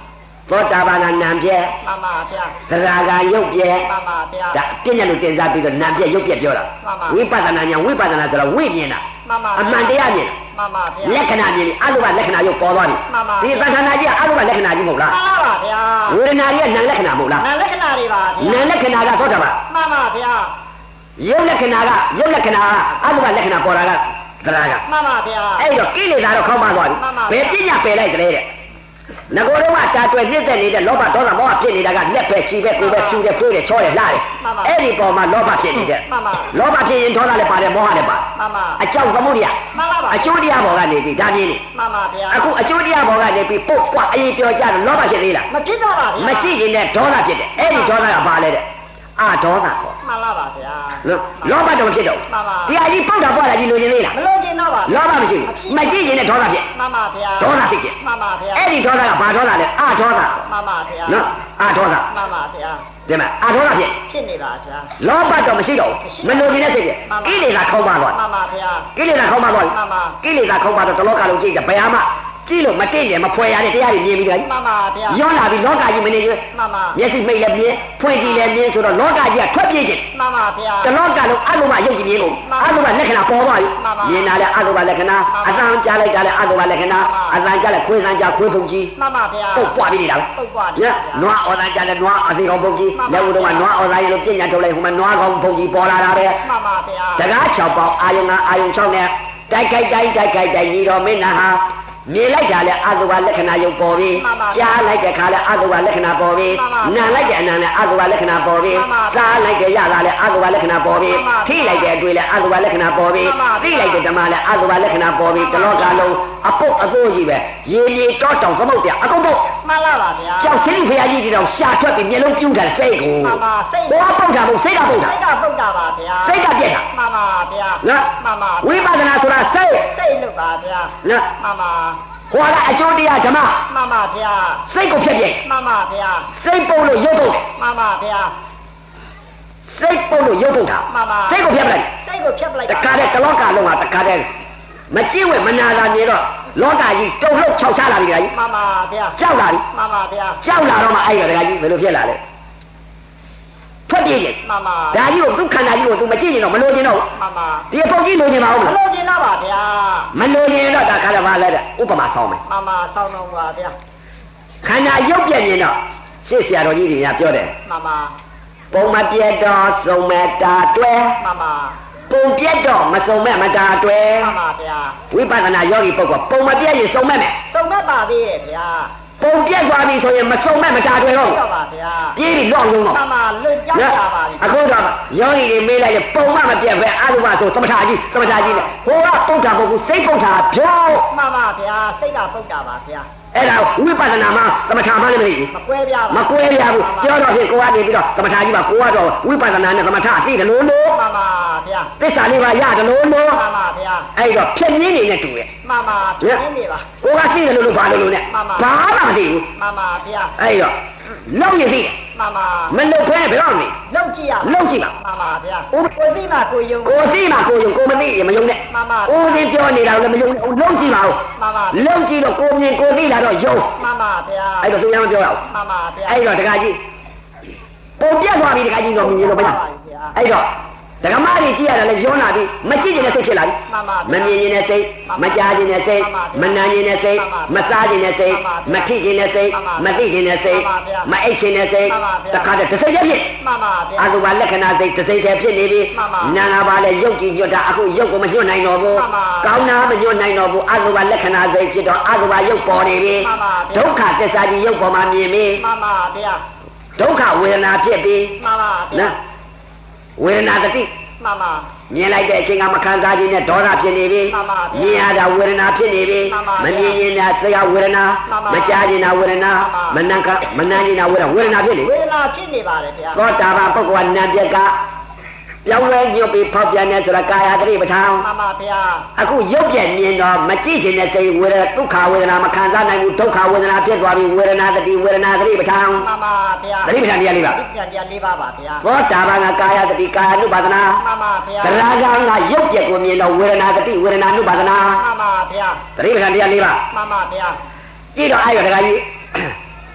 သောတာပန်ကနာမ်ပြဲမှန်ပါဗျာသရဂါရုပ်ပြဲမှန်ပါဗျာဒါပြည့်ညတ်လို့တင်စားပြီးတော့နာမ်ပြဲရုပ်ပြဲပြောတာဝိပဿနာညာဝိပဿနာဆိုတော့ဝိမြင်တာမှန်ပါအမှန်တရားမြင်တာမှန်ပါဗျာလက္ခဏာမြင်ပြီအတုပလက္ခဏာရုပ်ပေါ်သွားပြီမှန်ပါဒီသံခဏကြီးကအတုပလက္ခဏာကြီးမဟုတ်လားမှန်ပါဗျာဝေဒနာကြီးကနာမ်လက္ခဏာမဟုတ်လားနာလက္ခဏာတွေပါဗျာနာမ်လက္ခဏာကသောတာပန်မှန်ပါဗျာရုပ်လက္ခဏာကအတုပလက္ခဏာပေါ်တာကသရဂါမှန်ပါဗျာအဲ့တော့ကိလေသာတော့ခေါင်းပါသွားပြီမှန်ပါဘယ်ပြညာပယ်လိုက်ကြလဲတဲ့ငကိုယ်တော့ကတာတွယ်ပြည့်တဲ့နေတဲ့လောဘဒေါသမောဟဖြစ်နေတာကလက်ပဲခြေပဲကိုယ်ပဲဖြူတယ်ဖွေးတယ်ချောတယ်လှတယ်အဲ့ဒီပေါ်မှာလောဘဖြစ်နေတဲ့မှန်ပါလောဘဖြစ်ရင်ဒေါသလည်းပါတယ်မောဟလည်းပါမှန်ပါအကြောက်သမှုရိယမှန်ပါပါအကျိုးတရားပေါ်ကနေပြီဒါမြင်နေမှန်ပါဗျာအခုအကျိုးတရားပေါ်ကနေပြီပုတ်ပွားအရင်ပြောကြတယ်လောဘဖြစ်သေးလားမဖြစ်တော့ပါဗျာမကြည့်ရင်လည်းဒေါသဖြစ်တယ်အဲ့ဒီဒေါသကဘာလဲတဲ့အဒေါသခေါ်မှန်လားပါဗျာလောဘတော့ဖြစ်တော့မှန်ပါတရားကြီးပုတ်တာပွားတာကြီးလိုချင်သေးလားမလို့ကျင်တော့ပါလောဘမရှိဘူးမကြည့်ရင်လည်းဒေါသဖြစ်မှန်ပါဗျာဒေါသဖြစ်ဖြစ်မှန်ပါဗျာအဲ့ဒီဒေါသကဘာဒေါသလဲအဒေါသမှန်ပါဗျာနော်အဒေါသမှန်ပါဗျာဒီမှာအဒေါသဖြစ်ဖြစ်နေပါဗျာလောဘတော့မရှိတော့ဘူးမလိုချင်တဲ့စိတ်ဖြစ်ကိလေသာခေါင်းပါသွားမှန်ပါဗျာကိလေသာခေါင်းပါသွားမှန်ပါကိလေသာခေါင်းပါတော့တလောကလုံးကြည့်တယ်ဘယ်မှာကြည့်လို့မတင့်တယ်မဖွယ်ရတဲ့တရားတွေမြင်ပြီးတော့မှန်ပါဗျာရောလာပြီးလောကကြီးမနေရွယ်မှန်ပါမျက်စိမိတ်လည်းမြင်ဖွင့်ကြည့်လည်းမြင်ဆိုတော့လောကကြီးကထွက်ပြေးခြင်းမှန်ပါဗျာတလောကလုံးအလိုမရုပ်ကြည့်မြင်လို့အလိုမလက္ခဏာပေါ်သွားပြီမြင်တာလည်းအလိုမလက္ခဏာအသံကြားလိုက်တာလည်းအလိုမလက္ခဏာအသံကြားလည်းခွေးသံကြားခွေးပုံကြီးမှန်ပါဗျာပုတ်ပွားပြီးနေတာပဲပုတ်ပွားညနွားအော်သားကြားလည်းနွားအသေးကောင်ပုံကြီးလက်ဦးတော့ကနွားအော်သားရေလို့ပြညာထုတ်လိုက်ဟိုမှာနွားကောင်ပုံကြီးပေါ်လာတာပဲမှန်ပါဗျာတကား6ပေါက်အာယုံအာယုံ6နဲ့တိုက်ညီတော်မင်းနာဟာမြင်လိုက်တာလဲအသုဘလက္ခဏာရုပ်ပေါ်ပြီကြားလိုက်တဲ့ခါလဲအသုဘလက္ခဏာပေါ်ပြီနာလိုက်တဲ့အနံလဲအသုဘလက္ခဏာပေါ်ပြီစားလိုက်တဲ့ရတာလဲအသုဘလက္ခဏာပေါ်ပြီထိလိုက်တဲ့အတွေ့လဲအသုဘလက္ခဏာပေါ်ပြီသိလိုက်တဲ့ဓမ္မလဲအသုဘလက္ခဏာပေါ်ပြီတလောကလုံးအပုတ်အသိုးကြီးပဲရေမြေတောတောင်သမုတ်တဲ့အကုန်ပုတ်မှန်လားပါဗျာကြောက်ချင်းလူဖရာကြီးတောင်ရှာထွက်ပြီးမျက်လုံးပြူးတာစိတ်ကိုမှန်ပါစိတ်ဟိုကပုတ်တာမဟုတ်စိတ်ကပုတ်တာစိတ်ကပုတ်တာပါဗျာစိတ်ကပြက်တာမှန်ပါဗျာနော်မှန်ပါဝိပဿနာဆိုတာစိတ်စိတ်လို့ပါဗျာနော်မှန်ပါဟိုကအကျိုးတရားဓမ္မမှန်ပါဗျာစိတ်ကိုဖြတ်ပြိုင်မှန်ပါဗျာစိတ်ပုတ်လို့ရုပ်ပုတ်မှန်ပါဗျာစိတ်ပုတ်လို့ရုပ်ပုတ်တာမှန်ပါစိတ်ကိုဖြတ်ပလိုက်စိတ်ကိုဖြတ်ပလိုက်တခါတည်းတလောကလုံးဟာတခါတည်းမကြည့်ဝဲမနာတာနေတော့လောကကြီးတုံ့လှုပ်ခြောက်ချလာပြီတခါကြီးမှန်ပါဗျာကြောက်လာပြီမှန်ပါဗျာကြောက်လာတော့မှအဲ့တော့တခါကြီးဘယ်လိုဖြစ်လာလဲထွက်ပြေးခြင်းမှန်ပါဒါကြီးကိုသူ့ခန္ဓာကြီးကိုသူမကြည့်ရင်တော့မလိုချင်တော့မှန်ပါဒီအပုတ်ကြီးလိုချင်ပါဦးမမလားလို့ကျင်တော့ပါဗျာမလိုချင်တော့ဒါခါတော့ဘာလဲတဲ့ဥပမာဆောင်းမယ်မှန်ပါဆောင်းတော့ပါဗျာခန္ဓာရုပ်ပြည့်မြင်တော့ရှေ့ဆရာတော်ကြီးတွေများပြောတယ်မှန်ပါပုံမပြတ်တော့စုံမဲ့တာတွဲမှန်ပါပုံပြတ်တော့မစုံမဲ့မတာတွဲမှန်ပါဗျာဝိပဿနာယောဂီပုဂ္ဂိုလ်ပုံမပြတ်ရင်စုံမဲ့မယ်စုံမပါသေးရဲ့ဗျာပုံပြတ်သွားပြီဆိုရင်မစုံမဲ့မတာတွဲတော့တော့ပါဗျာပြေးပြီးလော့လုံးတော့မှန်ပါလွတ်ကြောက်ကြပါပြီအခုတော့ယောဂီတွေမေးလိုက်ရင်ပုံမမပြတ်ပဲအရုပဆိုသမထကြီးနဲ့ဟိုကပုဒ္ဓပုဂ္ဂိုလ်စိတ်ပုဒ္ဓပြောမှန်ပါဗျာစိတ်ကပုတ်တာပါဗျာအဲ့ဒါဝိပဿနာမှာသမထမှလည်းမသိဘူးမကွဲပြားပါမကွဲပြားဘူးပြောတော့ဖြင့်ကိုကနေပြီးတော့သမထကြီးပါကိုကတော့ဝိပဿနာနဲ့သမထအသိတယ်လို့မှန်ပါဗျာသစ္စာလေးပါရတယ်လို့မှန်ပါဗျာအဲ့တော့ဖြည့်မြင်းနေနဲ့တူတယ်မှန်ပါပြင်းနေပါကိုကသိတယ်လို့ဘာလို့နဲ့ဘာမှမသိဘူးမှန်ပါဗျာအဲ့တော့လောက်ရင်သိတယ်မှန်ပါမလုတ်ဖဲဘယ်တော့မှမသိလုံကြည့်ရလောက်ကြည့်ပါမှန်ပါဗျာကိုသိမှကိုယုံကိုသိမှကိုယုံကိုမသိရင်မယုံနဲ့မှန်ပါဦးစင်းပြောနေတာလည်းမယုံနဲ့လုံးကြည့်ပါဦးမှန်ပါလုံးကြည့်တော့ကိုမြင်ကိုသိလာတော့ယုံမှန်ပါဗျာအဲ့တော့သူများမပြောရဘူးမှန်ပါဗျာအဲ့တော့တခါကြီးပုံပြတ်သွားပြီတခါကြီးတော့မြင်လို့မရအဲ့တော့ဒကမတွေကြည့်ရတာလည်းရောလာပြီမကြည့်ခြင်းနဲ့စိတ်ဖြစ်လာပြီမှန်ပါမမြင်ခြင်းနဲ့စိတ်မကြားခြင်းနဲ့စိတ်မနာခြင်းနဲ့စိတ်မစားခြင်းနဲ့စိတ်မထိခြင်းနဲ့စိတ်မသိခြင်းနဲ့စိတ်မအိတ်ခြင်းနဲ့စိတ်တခါတည်းတစ်စိတ်တည်းဖြစ်မှန်ပါဗျာအသုဘလက္ခဏာစိတ်တစ်စိတ်တည်းဖြစ်နေပြီနာငါပါလေရုပ်ကြည့်ညွတ်တာအခုရုပ်ကိုမညွတ်နိုင်တော့ဘူးကောင်းတာမညွတ်နိုင်တော့ဘူးအသုဘလက္ခဏာစိတ်ဖြစ်တော့အသုဘရုပ်ပေါ်နေပြီဒုက္ခသစ္စာကြီးရုပ်ပေါ်မှာမြင်ပြီမှန်ပါဗျာဒုက္ခဝေဒနာဖြစ်ပြီမှန်ပါဗျာနော်ဝေဒနာတတိမှန်ပါမြင်လိုက်တဲ့အချိန်ကမခံစားခြင်းနဲ့ဒေါသဖြစ်နေပြီမှန်ပါဗျာမြင်ရတာဝေဒနာဖြစ်နေပြီမှန်ပါမမြင်ခြင်းနဲ့သရဝေဒနာမှန်ပါမကြားခြင်းနဲ့ဝေဒနာမှမန်ပါနကမနမ်းခြင်းနဲ့ဝေဒနာဖြစ်နေဝေဒနာဖြစ်နေပါတယ်ဗျာသောတာပန်ပုဂ္ဂိုလ်ကနာပြက်ကပြောင်းလဲညွတ်ပြီးဖောက်ပြန်နေဆိုတာကာယသတိပဋ္ဌာန်မှန်ပါဗျာအခုရုပ်ပြက်မြင်တော့မကြည့်ခြင်းနဲ့စိတ်ဝေဒနာဒုက္ခဝေဒနာမခံစားနိုင်ဘူးဒုက္ခဝေဒနာဖြစ်သွားပြီဝေဒနာတတိဝေဒနာသတိပဋ္ဌာန်မှန်ပါဗျာသတိပဋ္ဌာန်တရားလေးပါပြန်တရား၄ပါးပါဗျာသောတာပန်ကကာယတတိကာယ ानु ပါဒနာမှန်ပါဗျာသရဂံကရုပ်ပြက်ကိုမြင်တော့ဝေဒနာတတိဝေဒနာ ानु ပါဒနာမှန်ပါဗျာသတိပဋ္ဌာန်တရား၄ပါးမှန်ပါဗျာကြည့်တော့အဲ့ရတခါကြီး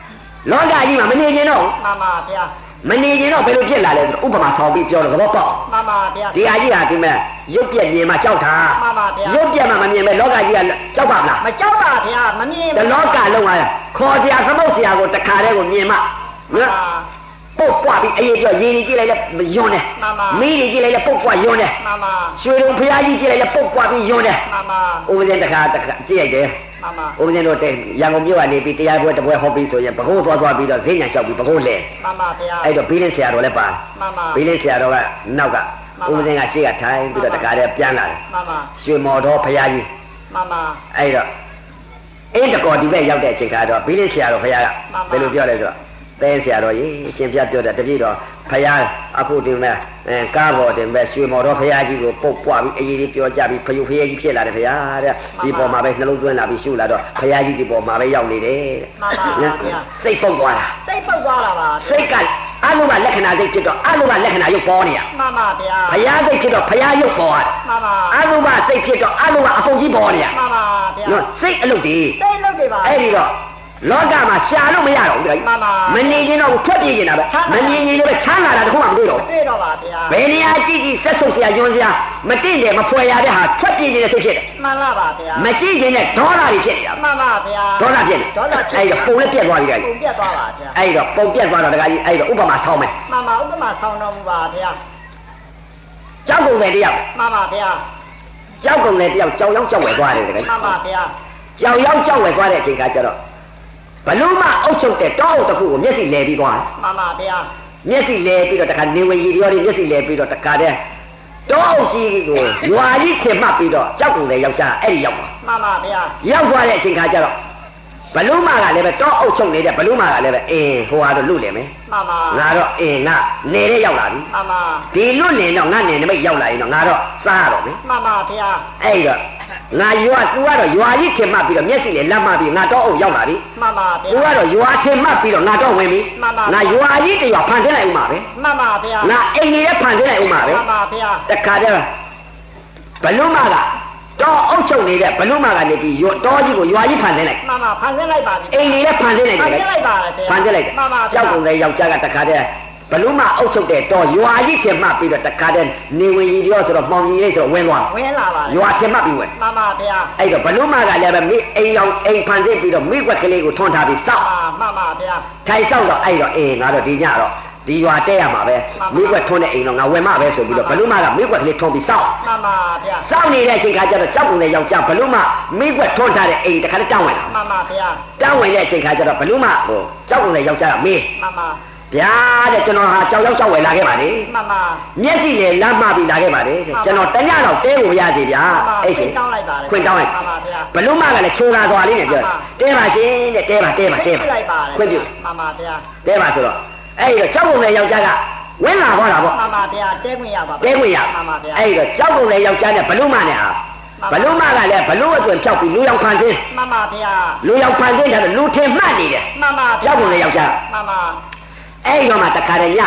လောကကြီးမှာမနေခြင်းတော့မှန်ပါဗျာမနေခြင်းတော့ဘယ်လိုဖြစ်လာလဲဆိုတော့ဥပမာဆောင်ပြီးပြောလို့သဘောပေါက်မှန်ပါဗျာဒီဟာကြီးဟာဒီမဲ့ရုပ်ပြက်မြင်မှကြောက်တာမှန်ပါဗျာရုပ်ပြက်မှမမြင်ပဲလောကကြီးကကြောက်ပါမလားမကြောက်ပါဗျာမမြင်ဒီလောကလုံးကခေါ်စရာသမုတ်စရာကိုတခါတည်းကိုမြင်မှမှန်ပါပုတ်ပွားပြီးအေးပြောရေကြီးကြည့်လိုက်လဲယွန်းတယ်မှန်ပါမီးကြီးကြည့်လိုက်လဲပုတ်ပွားယွန်းတယ်မှန်ပါရွှေတုံဖျားကြီးကြည့်လိုက်လဲပုတ်ပွားပြီးယွန်းတယ်မှန်ပါဥပဇင်တခါကြည့်လိုက်တယ်မှန်ပါဥပဇင်တို့ရန်ကုန်မြို့ကနေပြီးတရားပွဲတစ်ပွဲဟောပြီးဆိုရင်ဘကုန်းသွားပြီးတော့ဈေးညာလျှောက်ပြီးဘကုန်းလဲမှန်ပါဗျာအဲ့တော့ဘီလင်းဆရာတော်လည်းပါမှန်ပါဘီလင်းဆရာတော်ကနောက်ကဥပဇင်ကရှေ့ကထိုင်ပြီးတော့တခါတည်းပြန်လာတယ်မှန်ပါရွှေမော်တော်ဖျားကြီးမှန်ပါအဲ့တော့အင်းတကောဒီဘက်ရောက်တဲ့အချိန်ကတော့ဘီလင်းဆရာတော်ဖျားကဘယ်လိုပြောလဲဆိုတော့တဲဆရာတော်ကြီးရှင်ပြပြောတာတပြည့်တော့ဖျားအခုဒီမဲ့ကားပေါ်တင်မဲ့ရွှေမော်တော်ဖျားကြီးကိုပုတ်ပွားပြီးအေးကြီးပြောကြပြီးဖယုဖျားကြီးဖြစ်လာတယ်ဖျားတဲ့ဒီပေါ်မှာပဲနှလုံးသွင်းလာပြီးရှုလာတော့ဖျားကြီးဒီပေါ်မှာပဲရောက်နေတယ်မှန်ပါဗျာစိတ်ပုတ်သွားတာစိတ်ပုတ်သွားတာပါစိတ်ကအလိုကလက္ခဏာစိတ်ဖြစ်တော့အလိုကလက္ခဏာရုပ်ပေါ်နေရမှန်ပါဗျာဖျားစိတ်ဖြစ်တော့ဖျားရုပ်ပေါ်ရတယ်မှန်ပါအလိုကစိတ်ဖြစ်တော့အလိုကအပုံကြီးပေါ်နေရမှန်ပါဗျာနော်စိတ်အလုပ်တည်းစိတ်လုပ်တွေပါအဲ့ဒီတော့လောကမှာရှာလို့မရတော့ဘူးလေမှန်ပါမနေခြင်းတော့ထွက်ပြေးခြင်းတာပဲမမြင်ခြင်းလည်းပဲချမ်းသာတာတခုမှမတွေ့တော့တွေ့တော့ပါဗျာဘယ်နေရာကြည့်ကြည့်ဆက်ဆုပ်စရာယွန်းစရာမတင့်တယ်မဖွယ်ရတဲ့ဟာထွက်ပြေးခြင်းနဲ့စိတ်ဖြစ်တယ်မှန်လားပါဗျာမကြည့်ခြင်းနဲ့ဒေါသတွေဖြစ်နေတာမှန်ပါဗျာဒေါသဖြစ်နေဒေါသဖြစ်အဲ့တော့ပုံလည်းပြက်သွားပြီလေပုံပြတ်သွားပါဗျာအဲ့တော့ပုံပြက်သွားတော့တခါကြီးအဲ့တော့ဥပမာဆောင်းမယ်မှန်ပါဥပမာဆောင်းတော်မူပါဗျာကြောက်ကုန်တယ်တယောက်မှန်ပါဗျာကြောက်ကုန်တယ်တယောက်ကြောက်ရောက်ကြောက်ဝယ်သွားတယ်တခါကြီးမှန်ပါဗျာကြောက်ရောက်ကြောက်ဝယ်သွားတဲ့အချိန်ကကျတော့ဘလို့မှအုပ်ချုပ်တဲ့တောအုပ်တစ်ခုကိုမျက်စိလဲပြီးသွားတယ်မှန်ပါဗျာမျက်စိလဲပြီးတော့တခါနေဝင်ရီရော်မျက်စိလဲပြီးတော့တခါတည်းတောအုပ်ကြီးကိုရွာကြီးထင်မှတ်ပြီးတော့ကြောက်ကုန်တယ်ယောက်ျားအဲ့ဒီရောက်သွားမှန်ပါဗျာရောက်သွားတဲ့အချိန်ခါကျတော့ဘလို့မှကလည်းပဲတောအုပ်ချုပ်နေတဲ့ဘလို့မှကလည်းပဲဟိုဟာတော့လွတ်တယ်မယ်မှန်ပါငါတော့ငါနေတဲ့ရောက်လာပြီမှန်ပါဒီလွတ်လင်တော့ငါနေနမိတ်ရောက်လာရင်တော့ငါတော့စားရတော့မယ်မှန်ပါဗျာအဲ့တော့ငါရွာ तू ကတော့ရွာကြီးထင်မှတ်ပြီးတော့မျက်စိလေလက်မှတ်ပြီးငါတော့အုပ်ရောက်လာပြီမှန်ပါဗျာသူကတော့ရွာထင်မှတ်ပြီးတော့ငါတော့ဝင်ပြီမှန်ပါငါရွာကြီးတရွာဖန်ဆင်းလိုက်ဦးမှာပဲမှန်ပါဗျာငါအိမ်ကြီးလည်းဖန်ဆင်းလိုက်ဦးမှာပဲမှန်ပါဗျာတခါတည်းဘလို့မှကတော့အုပ်ချုပ်နေတဲ့ဘလို့မှကနေပြီးတောကြီးကိုရွာကြီးဖန်ဆင်းလိုက်မှန်ပါဖန်ဆင်းလိုက်ပါပြီအိမ်ကြီးလည်းဖန်ဆင်းလိုက်ဖတယ်န်ဆင်းလိုက်ပါလေဖန်ဆင်းလိုက်တယ်မှန်ပါကြောက်ကုန်တဲ့ယောက်ျားကတခါတည်းဘလို့မှအုပ်ချုပ်တဲ့တောရွာကြီးထင်မှတ်ပြီးတော့တခါတည်းနေဝင်ကြီးရောဆိုတော့မှောင်ကြီးလေးဆိုတော့ဝင်သွားဝင်လာပါလေရွာထင်မှတ်ပြီးဝင်မှန်ပါဗျာအဲ့တော့ဘလို့မှကလည်းပဲမိအိမ်အောင်အိမ်ဖန်ဆင်းပြီးတော့မိကွက်ကလေးကိုထွန်းထားပြီးစောက်မှန်ပါဗျာထိုင်စောက်တော့အဲ့တော့ငါတော့ဒီညတော့ဒီရွာတဲရမှာပဲမိကွက်ထွန်းတဲ့အိမ်တော့ငါဝင်မှပဲဆိုပြီးတော့ဘလို့မှကမိကွက်ကလေးထွန်းပြီးစောက်မှန်ပါဗျာစောက်နေတဲ့အချိန်ခါကျတော့ကြောက်ကုန်တဲ့ယောက်ျားဘလို့မှမိကွက်ထွန်းထားတဲ့အိမ်တခါတည်းတောင်းဝင်လာမှန်ပါဗျာတောင်းဝင်တဲ့အချိန်ခါကျတော့ဘလို့မှဟိုကြောက်ကုန်တဲ့ယောက်ျားကမေးမှန်ပါဗျာတဲ့ကျွန်တော်ဟာကြောက်ရောက်ကြောက်ဝယ်လာခဲ့ပါလေမှန်ပါမျက်စိလေလမ်းမပြီးလာခဲ့ပါလေတဲ့ကျွန်တော်တညတော့တဲကိုရစီဗျာအဲ့ရှင်တောင်းလိုက်ပါလေခွင့်တောင်းလိုက်မှန်ပါဗျာဘလို့မှကလည်းချိုးသာစွာလေးနဲ့ပြောတဲပါရှင်တဲ့တဲပါတဲပါတဲပါလိုက်ပါလေခွင့်ပြုမှန်ပါဗျာတဲပါဆိုတော့အဲ့တော့ကြောက်ကုန်တဲ့ယောက်ျားကဝင်လာသွားတာပေါ့မှန်ပါဗျာတဲခွင့်ရပါတဲခွင့်ရမှန်ပါဗျာအဲ့တော့ကြောက်ကုန်တဲ့ယောက်ျားနဲ့ဘလို့မှနဲ့ဟာဘလို့မှကလည်းဘလို့အတွင်ဖြောက်ပြီးလူရောက်ဖန်ဆင်းမှန်ပါဗျာလူရောက်ဖန်ဆင်းတယ်လူထင်မှတ်နေတယ်မှန်ပါကြောက်ကုန်တဲ့ယောက်ျားမှန်ပါအဲ့တော့မှတခါတည်းည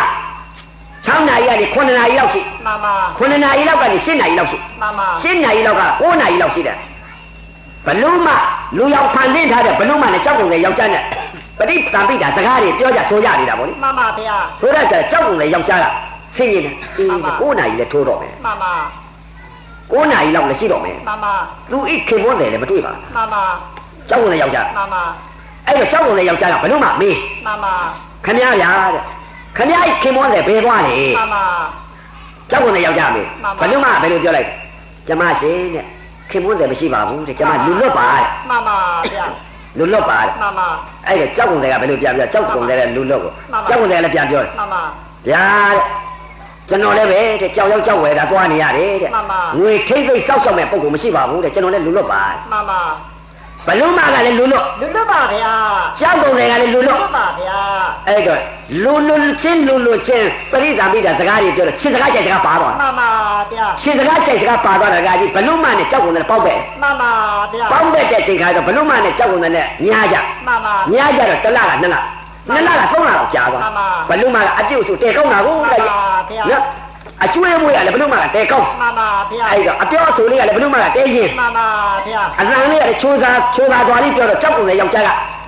6နာရီကနေ9နာရီလောက်ရှိမှန်ပါ 9နာရီလောက်ကနေ10နာရီလောက်ရှိမှန်ပါ 10နာရီလောက်က9နာရီလောက်ရှိတယ်ဘလို့မှလူရောက်ဖန်ဆင်းထားတဲ့ဘလို့မှနဲ့ကြောက်ကုန်တဲ့ယောက်ျားနဲ့ပဋိသင်္ပိတာစကားတွေပြောကြဆိုကြနေတာပေါ့လေမှန်ပါဗျာဆိုတော့ကြောက်ကုန်တဲ့ယောက်ျားကဆင်းရင်9နာရီလည်းထိုးတော့မယ်မှန်ပါ 9နာရီလောက်လည်းရှိတော့မယ်မှန်ပါသူအိတ်ခင်မွန်းတယ်လည်းမတွေ့ပါမှန်ပါကြောက်ကုန်တဲ့ယောက်ျားမှန်ပါအဲ့တော့ကြောက်ကုန်တဲ့ယောက်ျားကဘလို့မှမေးမှန်ပါခမရဗျာတဲ့ခမရခင်မွန်းတယ်ဘယ်သွားလဲမှန်ပါကြောက်ကုန်တဲ့ယောက်ျားမေးဘလို့မှဘယ်လိုပြောလိုက်ကျမရှင်တဲ့ခင်မွန်းတယ်မရှိပါဘူးတဲ့ကျမလူလွတ်ပါတဲ့မှန်ပါဗျာလူလွတ်ပါတဲ့မှန်ပါအဲ့ဒါကြောက်ကုန်တယ်ကဘယ်လိုပြန်ပြောကြောက်ကုန်တယ်ကလူလွတ်ကိုကြောက်ကုန်တယ်ကလည်းပြန်ပြောတယ်မှန်ပါဗျာတဲ့ကျွန်တော်လည်းပဲတဲ့ကြောက်ရောက်ကြောက်ဝဲတာသွားနေရတယ်တဲ့ငွေထိတ်ထိတ်စောက်စောက်မဲ့ပုံကိုမရှိပါဘူးတဲ့ကျွန်တော်လည်းလူလွတ်ပါမှန်ပါဘလုံးမကလည်းလူလွတ်လူလွတ်ပါဗျာကြောက်ကုန်တယ်ကလည်းလူလွတ်ပါဗျာအဲ့တော့လူချင်းပရိသမိတာစကားတွေပြောတယ်ချင်းစကားကြိုက်စကားပါသွားမှန်ပါဗျာချင်းစကားကြိုက်စကားပါသွားတာကကြီးဘလုံးမနဲ့ကြောက်ကုန်တယ်ပေါက်ပဲမှန်ပါဗျာပေါက်ပဲတဲ့ချိန်ခါတော့ဘလုံးမနဲ့ကြောက်ကုန်တယ်နဲ့ညားကြမှန်ပါညားကြတော့တစ်လက2လ2လက3လလောက်ကြာသွားဘလုံးမကအပြုတ်ဆိုတဲကောင်းတာကိုတဲ့နော်အကျွေးမွေးရလည်းဘလို့မှတဲကောင်းမှန်ပါဗျာအဲ့တော့အပြောအဆိုလေးကလည်းဘလို့မှတဲရင်မှန်ပါဗျာအလံလေးကလည်းချိုးစားစွာလေးပြောတော့ကြောက်ကုန်တဲ့ယောက်ျားက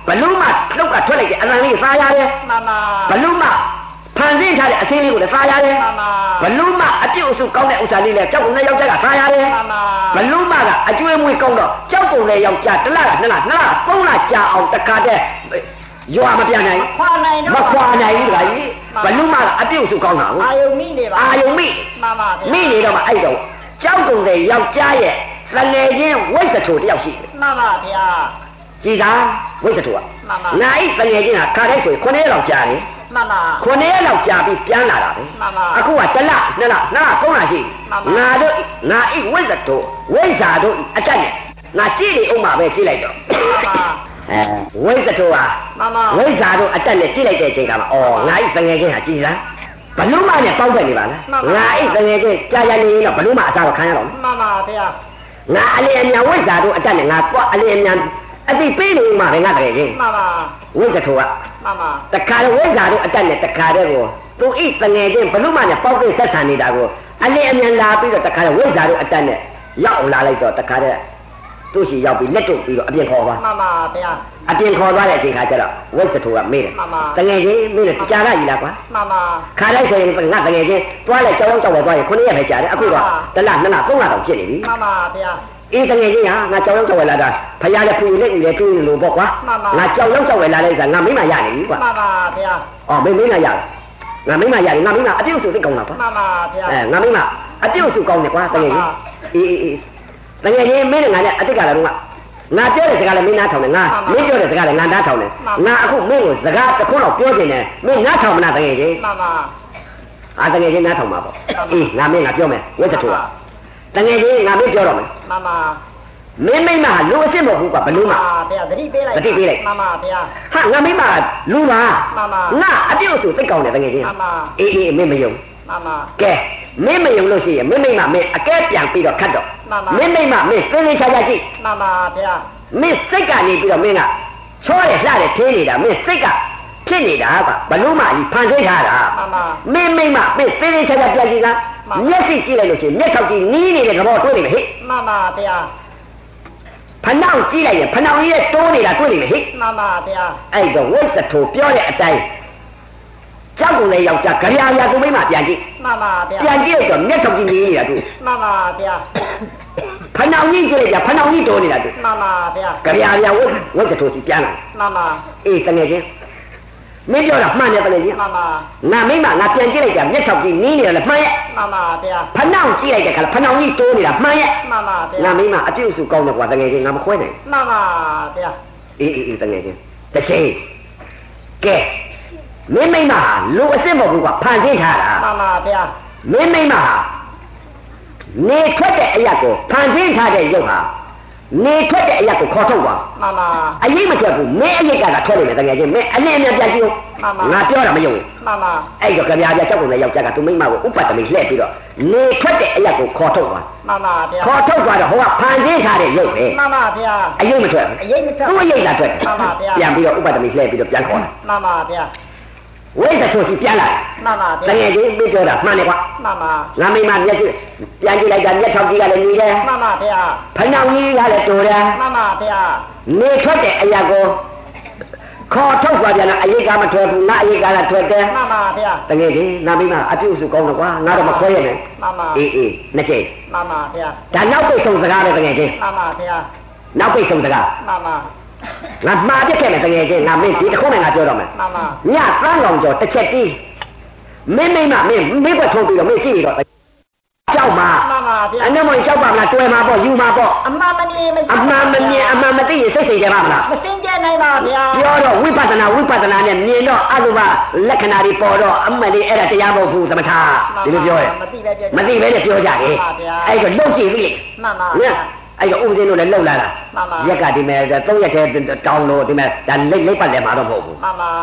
ဘလူးမလောက်ကထွက်လိုက်တဲ့အတန်လေးစားရတယ်မှန်ပါဘလူးမဖန်ဆင်းထားတဲ့အစင်းလေးကိုလည်းစားရတယ်မှန်ပါဘလူးမအပြုတ်အစုကောင်းတဲ့ဥစ္စာလေးလည်းကြောက်ကုန်တဲ့ယောက်ျားကစားရတယ်မှန်ပါဘလူးမကအကျွေးမွေးကောင်းတော့ကြောက်ကုန်တဲ့ယောက်ျားတစ်လကနှစ်လသုံးလကြာအောင်တခါတည်းရွာမပြနိုင်မခွာနိုင်ဘူးတခါကြီးဘလူးမကအပြုတ်အစုကောင်းတာဟုတ်အာယုံမိနေပါအာယုံမိမှန်ပါမိနေတော့မှအဲ့တော့ကြောက်ကုန်တဲ့ယောက်ျားရဲ့တငယ်ချင်းဝိဇ္ဇထိုတယောက်ရှိတယ်မှန်ပါဗျာကြည်သာဝိဇ္ဇထိုကမှန်ပါငါအဲ့တငယ်ချင်းဟာခါတိုင်းဆို9ရက်လောက်ကြာတယ်မှန်ပါ 9ရက်လောက်ကြာပြီးပြန်လာတာပဲမှန်ပါအခုကတစ်လနှစ်လ3လရှိငါတို့ငါအိဝိဇ္ဇထိုဝိဇ္ဇာတို့အတက်နဲ့ငါကြည့်နေအောင်မှာပဲကြည့်လိုက်တော့မှန်ပါဝိဇ္ဇထိုဟာမှန်ပါဝိဇ္ဇာတို့အတက်နဲ့ကြည့်လိုက်တဲ့အချိန်ကမှအော်ငါအဲ့တငယ်ချင်းဟာကြည်သာဘလူးမနဲ့ပေါက်တယ်နေပါလားငါအဲ့တငယ်ချင်းကြာကြာနေရင်တော့ဘလူးမအစားကိုခံရတော့မှန်ပါဗျာငါအလျင်မြန်ဝိဇ္ဇာတို့အတက်နဲ့ငါတော့အလျင်မြန်အတိပေးနေမှာပဲငါတကယ်ချင်းမှန်ပါဝိဇ္ဇထိုကမှန်ပါတခါဝိဇ္ဇာတို့အတက်နဲ့တခါတည်းကိုသူဣတငယ်ချင်းဘလူးမနဲ့ပေါက်တဲ့ဆက်ဆံနေတာကိုအလျင်အမြန်လာပြီးတော့တခါဝိဇ္ဇာတို့အတက်နဲ့ရောက်လာလိုက်တော့တခါတည်းသူ့ရှိရောက်ပြီးလက်တုပ်ပြီးတော့အပြင်ခေါ်ပါမှန်ပါဗျာအပြင်ခေါ်သွားတဲ့အချိန်ခါကျတော့ဝိဇ္ဇထိုကမေးတယ်တငယ်ချင်းမေးတယ်ကြာလာကြီးလားကွာမှန်ပါခါလိုက်ဆိုရင်ငါတငယ်ချင်းသွားလိုက်ကြောက်ကြောက်ဝဲသွားရင်9ရက်ပဲကြာတယ်အခုတော့တစ်လ2လ3လတော့ဖြစ်နေပြီမှန်ပါဗျာအေးတငယ်ချင်းဟာငါကြောက်ကြောက်ဝဲလာတာဖရားလည်းဖူလက်ဦးလည်းတွေးနေလို့ပေါ့ကွာငါကြောက်ကြောက်ဝဲလာလိုက်ဆိုငါမိမရနေပြီကွာမှန်ပါဗျာအော်မိမရတယ်ငါမိမရတယ်ငါမိမအပြုတ်စုသိကောင်းတာကွာမှန်ပါဗျာငါမိမအပြုတ်စုကောင်းတယ်ကွာတငယ်ချင်းအေးတငယ်ချင်းမင်းနဲ့ငါနဲ့အတိတ်ကလည်းတော့ငါပြောတဲ့စကားလည်းမင်းနားထောင်တယ်ငါမင်းပြောတဲ့စကားလည်းငါနားထောင်တယ်ငါအခုမင်းကိုစကားတစ်ခုတော့ပြောချင်တယ်မင်းနားထောင်မလားတကယ်ချင်းမှန်ပါတကယ်ချင်းနားထောင်ပါပေါ့အေးငါမင်းငါပြောမယ်ဝိဇ္ဇထိုကတကယ်ချင်းငါမင်းပြောတော့မယ်မှန်ပါမင်းမိမလူအစ်စ်မဟုတ်ဘူးကွာဘလို့မှဗျာသတိပေးလိုက်မှန်ပါဗျာဟာငါမိမလူပါမှန်ပါငါအပြုတ်ဆိုသိကောင်းတယ်တကယ်ချင်းမှန်ပါအေးမင်းမယုံမှန်ပါကဲမင်းမယုံလို့ရှိရင်မင်းမိမမင်းအကဲပြန်ပြီးတော့ခတ်တော့မင်းမိမမင်းသိသိချာချာကြည့်မှန်ပါဗျာမင်းစိတ်ကနေပြီးတော့မင်းကချောတယ်လှတယ်ထင်းနေတာမင်းစိတ်ကဖြစ်နေတာကဘလို့မှဖန်ဆင်းထားတာမင်းမိမမင်းသေးသေးချာချာပြန်ကြည့်ကမျက်စိကြည့်လိုက်လို့ရှိရင်မျက်ထောက်ကြည့်နီးနေတဲ့သဘောတွေ့နေမယ်ဟဲ့မှန်ပါဗျာဖဏောင်ကြည့်လိုက်ရင်ဖဏောင်ကြီးရဲ့တိုးနေတာတွေ့နေမယ်ဟဲ့မှန်ပါဗျာအဲ့တော့ဝိသထိုပြောတဲ့အတိုင်းကြောက်ကုန်တဲ့ယောက်ျားကြရာရာသူမိမပြန်ကြည့်မှန်ပါဗျာပြန်ကြည့်တော့မျက်ထောက်ကြည့်နီးနေတာတွေ့မှန်ပါဗျာဖဏောင်ကြီးကြည့်လိုက်ကြဖဏောင်ကြီးတိုးနေတာတွေ့မှန်ပါဗျာကြရာရာဝိသထိုစီပြန်လာမှန်ပါအေးတကယ်ချင်းမင်းပြောတာမှန်တယ်တကယ်ချင်းမှန်ပါငါမိမငါပြန်ကြည့်လိုက်ကြမျက်ထောက်ကြည့်နီးနေတယ်လေမှန်ရဲ့မှန်ပါဗျာဖဏောင်ကြည့်လိုက်တဲ့ခါဖဏောင်ကြီးတိုးနေတာမှန်ရဲ့မှန်ပါဗျာငါမိမအပြုတ်စုကောင်းတယ်ကွာတကယ်ချင်းငါမခွဲနိုင်မှန်ပါဗျာအေးတကယ်ချင်းတစ်ချိန်ကဲမင်းမိမဟာလူအစ်စ်မဟုတ်ဘူးကွာဖန်ဆင်းထားတာမှန်ပါဗျာမင်းမိမဟာနေထွက်တဲ့အရာကိုဖန်ဆင်းထားတဲ့ရုပ်ဟာနေထွက်တဲ့အရာကိုခေါ်ထုတ်သွားမှန်ပါအရေးမထွက်ဘူးမင်းအရေးကထွက်နေတယ်တကယ်ချင်းမင်းအလင်းအမြန်ပြန်ကြည့်ဦးငါပြောတာမယုံဘူးမှန်ပါအဲ့တော့ကြပြားကြောက်ကုန်တဲ့ယောက်ျားကသူမိမကိုဥပတ္တမိလှည့်ပြီးတော့နေထွက်တဲ့အရာကိုခေါ်ထုတ်သွားမှန်ပါဗျာခေါ်ထုတ်သွားတော့ဟိုကဖန်ဆင်းထားတဲ့ရုပ်ပဲမှန်ပါဗျာအရေးမထွက်ဘူးအရေးမထွက်သူ့အရေးကထွက်မှန်ပါဗျာပြန်ပြီးတော့ဥပတ္တမိလှည့်ပြီးတော့ပြန်ခေါ်တာမှန်ပါဗျာဝိသထိုစီပြန်လာမှန်ပါဗျာတကယ်ချင်းမပြောတာမှန်တယ်ကွာမှန်ပါငါမိမမျက်စိပြန်ကြည့်လိုက်တာမျက်ထောက်ကြီးကလည်းနေတယ်မှန်ပါဗျာဖဏောင်ကြီးကလည်းတူတယ်မှန်ပါဗျာနေထွက်တဲ့အရာကိုခေါ်ထုတ်သွားပြန်တော့အရေးကမထွက်ဘူးငါအရေးကလည်းထွက်တယ်မှန်ပါဗျာတကယ်ချင်းငါမိမအပြုတ်စုကောင်းတယ်ကွာငါတော့မခွဲရနဲ့မှန်ပါအေးနှစ်ချိန်မှန်ပါဗျာဒါနောက်ပိတ်ဆုံးစကားပဲတကယ်ချင်းမှန်ပါဗျာနောက်ပိတ်ဆုံးစကားမှန်ပါငါမှားပြက်ခဲ့မယ်တကယ်ချင်းငါမင်းဒီတစ်ခုနဲ့ငါပြောတော့မယ်မှန်ပါညသန်းကောင်ကျော်တစ်ချက်တီးမင်းမိဘထုံးပြီးတော့မင်းကြည့်တော့ကြောက်မှာမှန်ပါဗျာအနမကြောက်ပါမလားတွယ်မှာပေါ့ယူမှာပေါ့အမှန်မမြင်အမှန်မမြင်အမှန်မသိရင်စိတ်စိတ်ကြပါမလားမစင်ကြနိုင်ပါဗျာပြောတော့ဝိပဿနာနဲ့မြင်တော့အတုပလက္ခဏာတွေပေါ်တော့အမှန်လေးအဲ့ဒါတရားမဟုတ်ဘူးသမထဒီလိုပြောတယ်မသိပဲနဲ့ပြောကြတယ်အဲ့တော့လှုပ်ကြည့်ပြီမှန်ပါအဲ့တော့ဥပဇင်းတို့လည်းလှုပ်လာတာရက်ကဒီမဲ့3ရက်တည်းတောင်းလို့ဒီမဲ့ဒါလိပ်ပတ်လည်းမှာတော့မဟုတ်ဘူးမှန်ပါ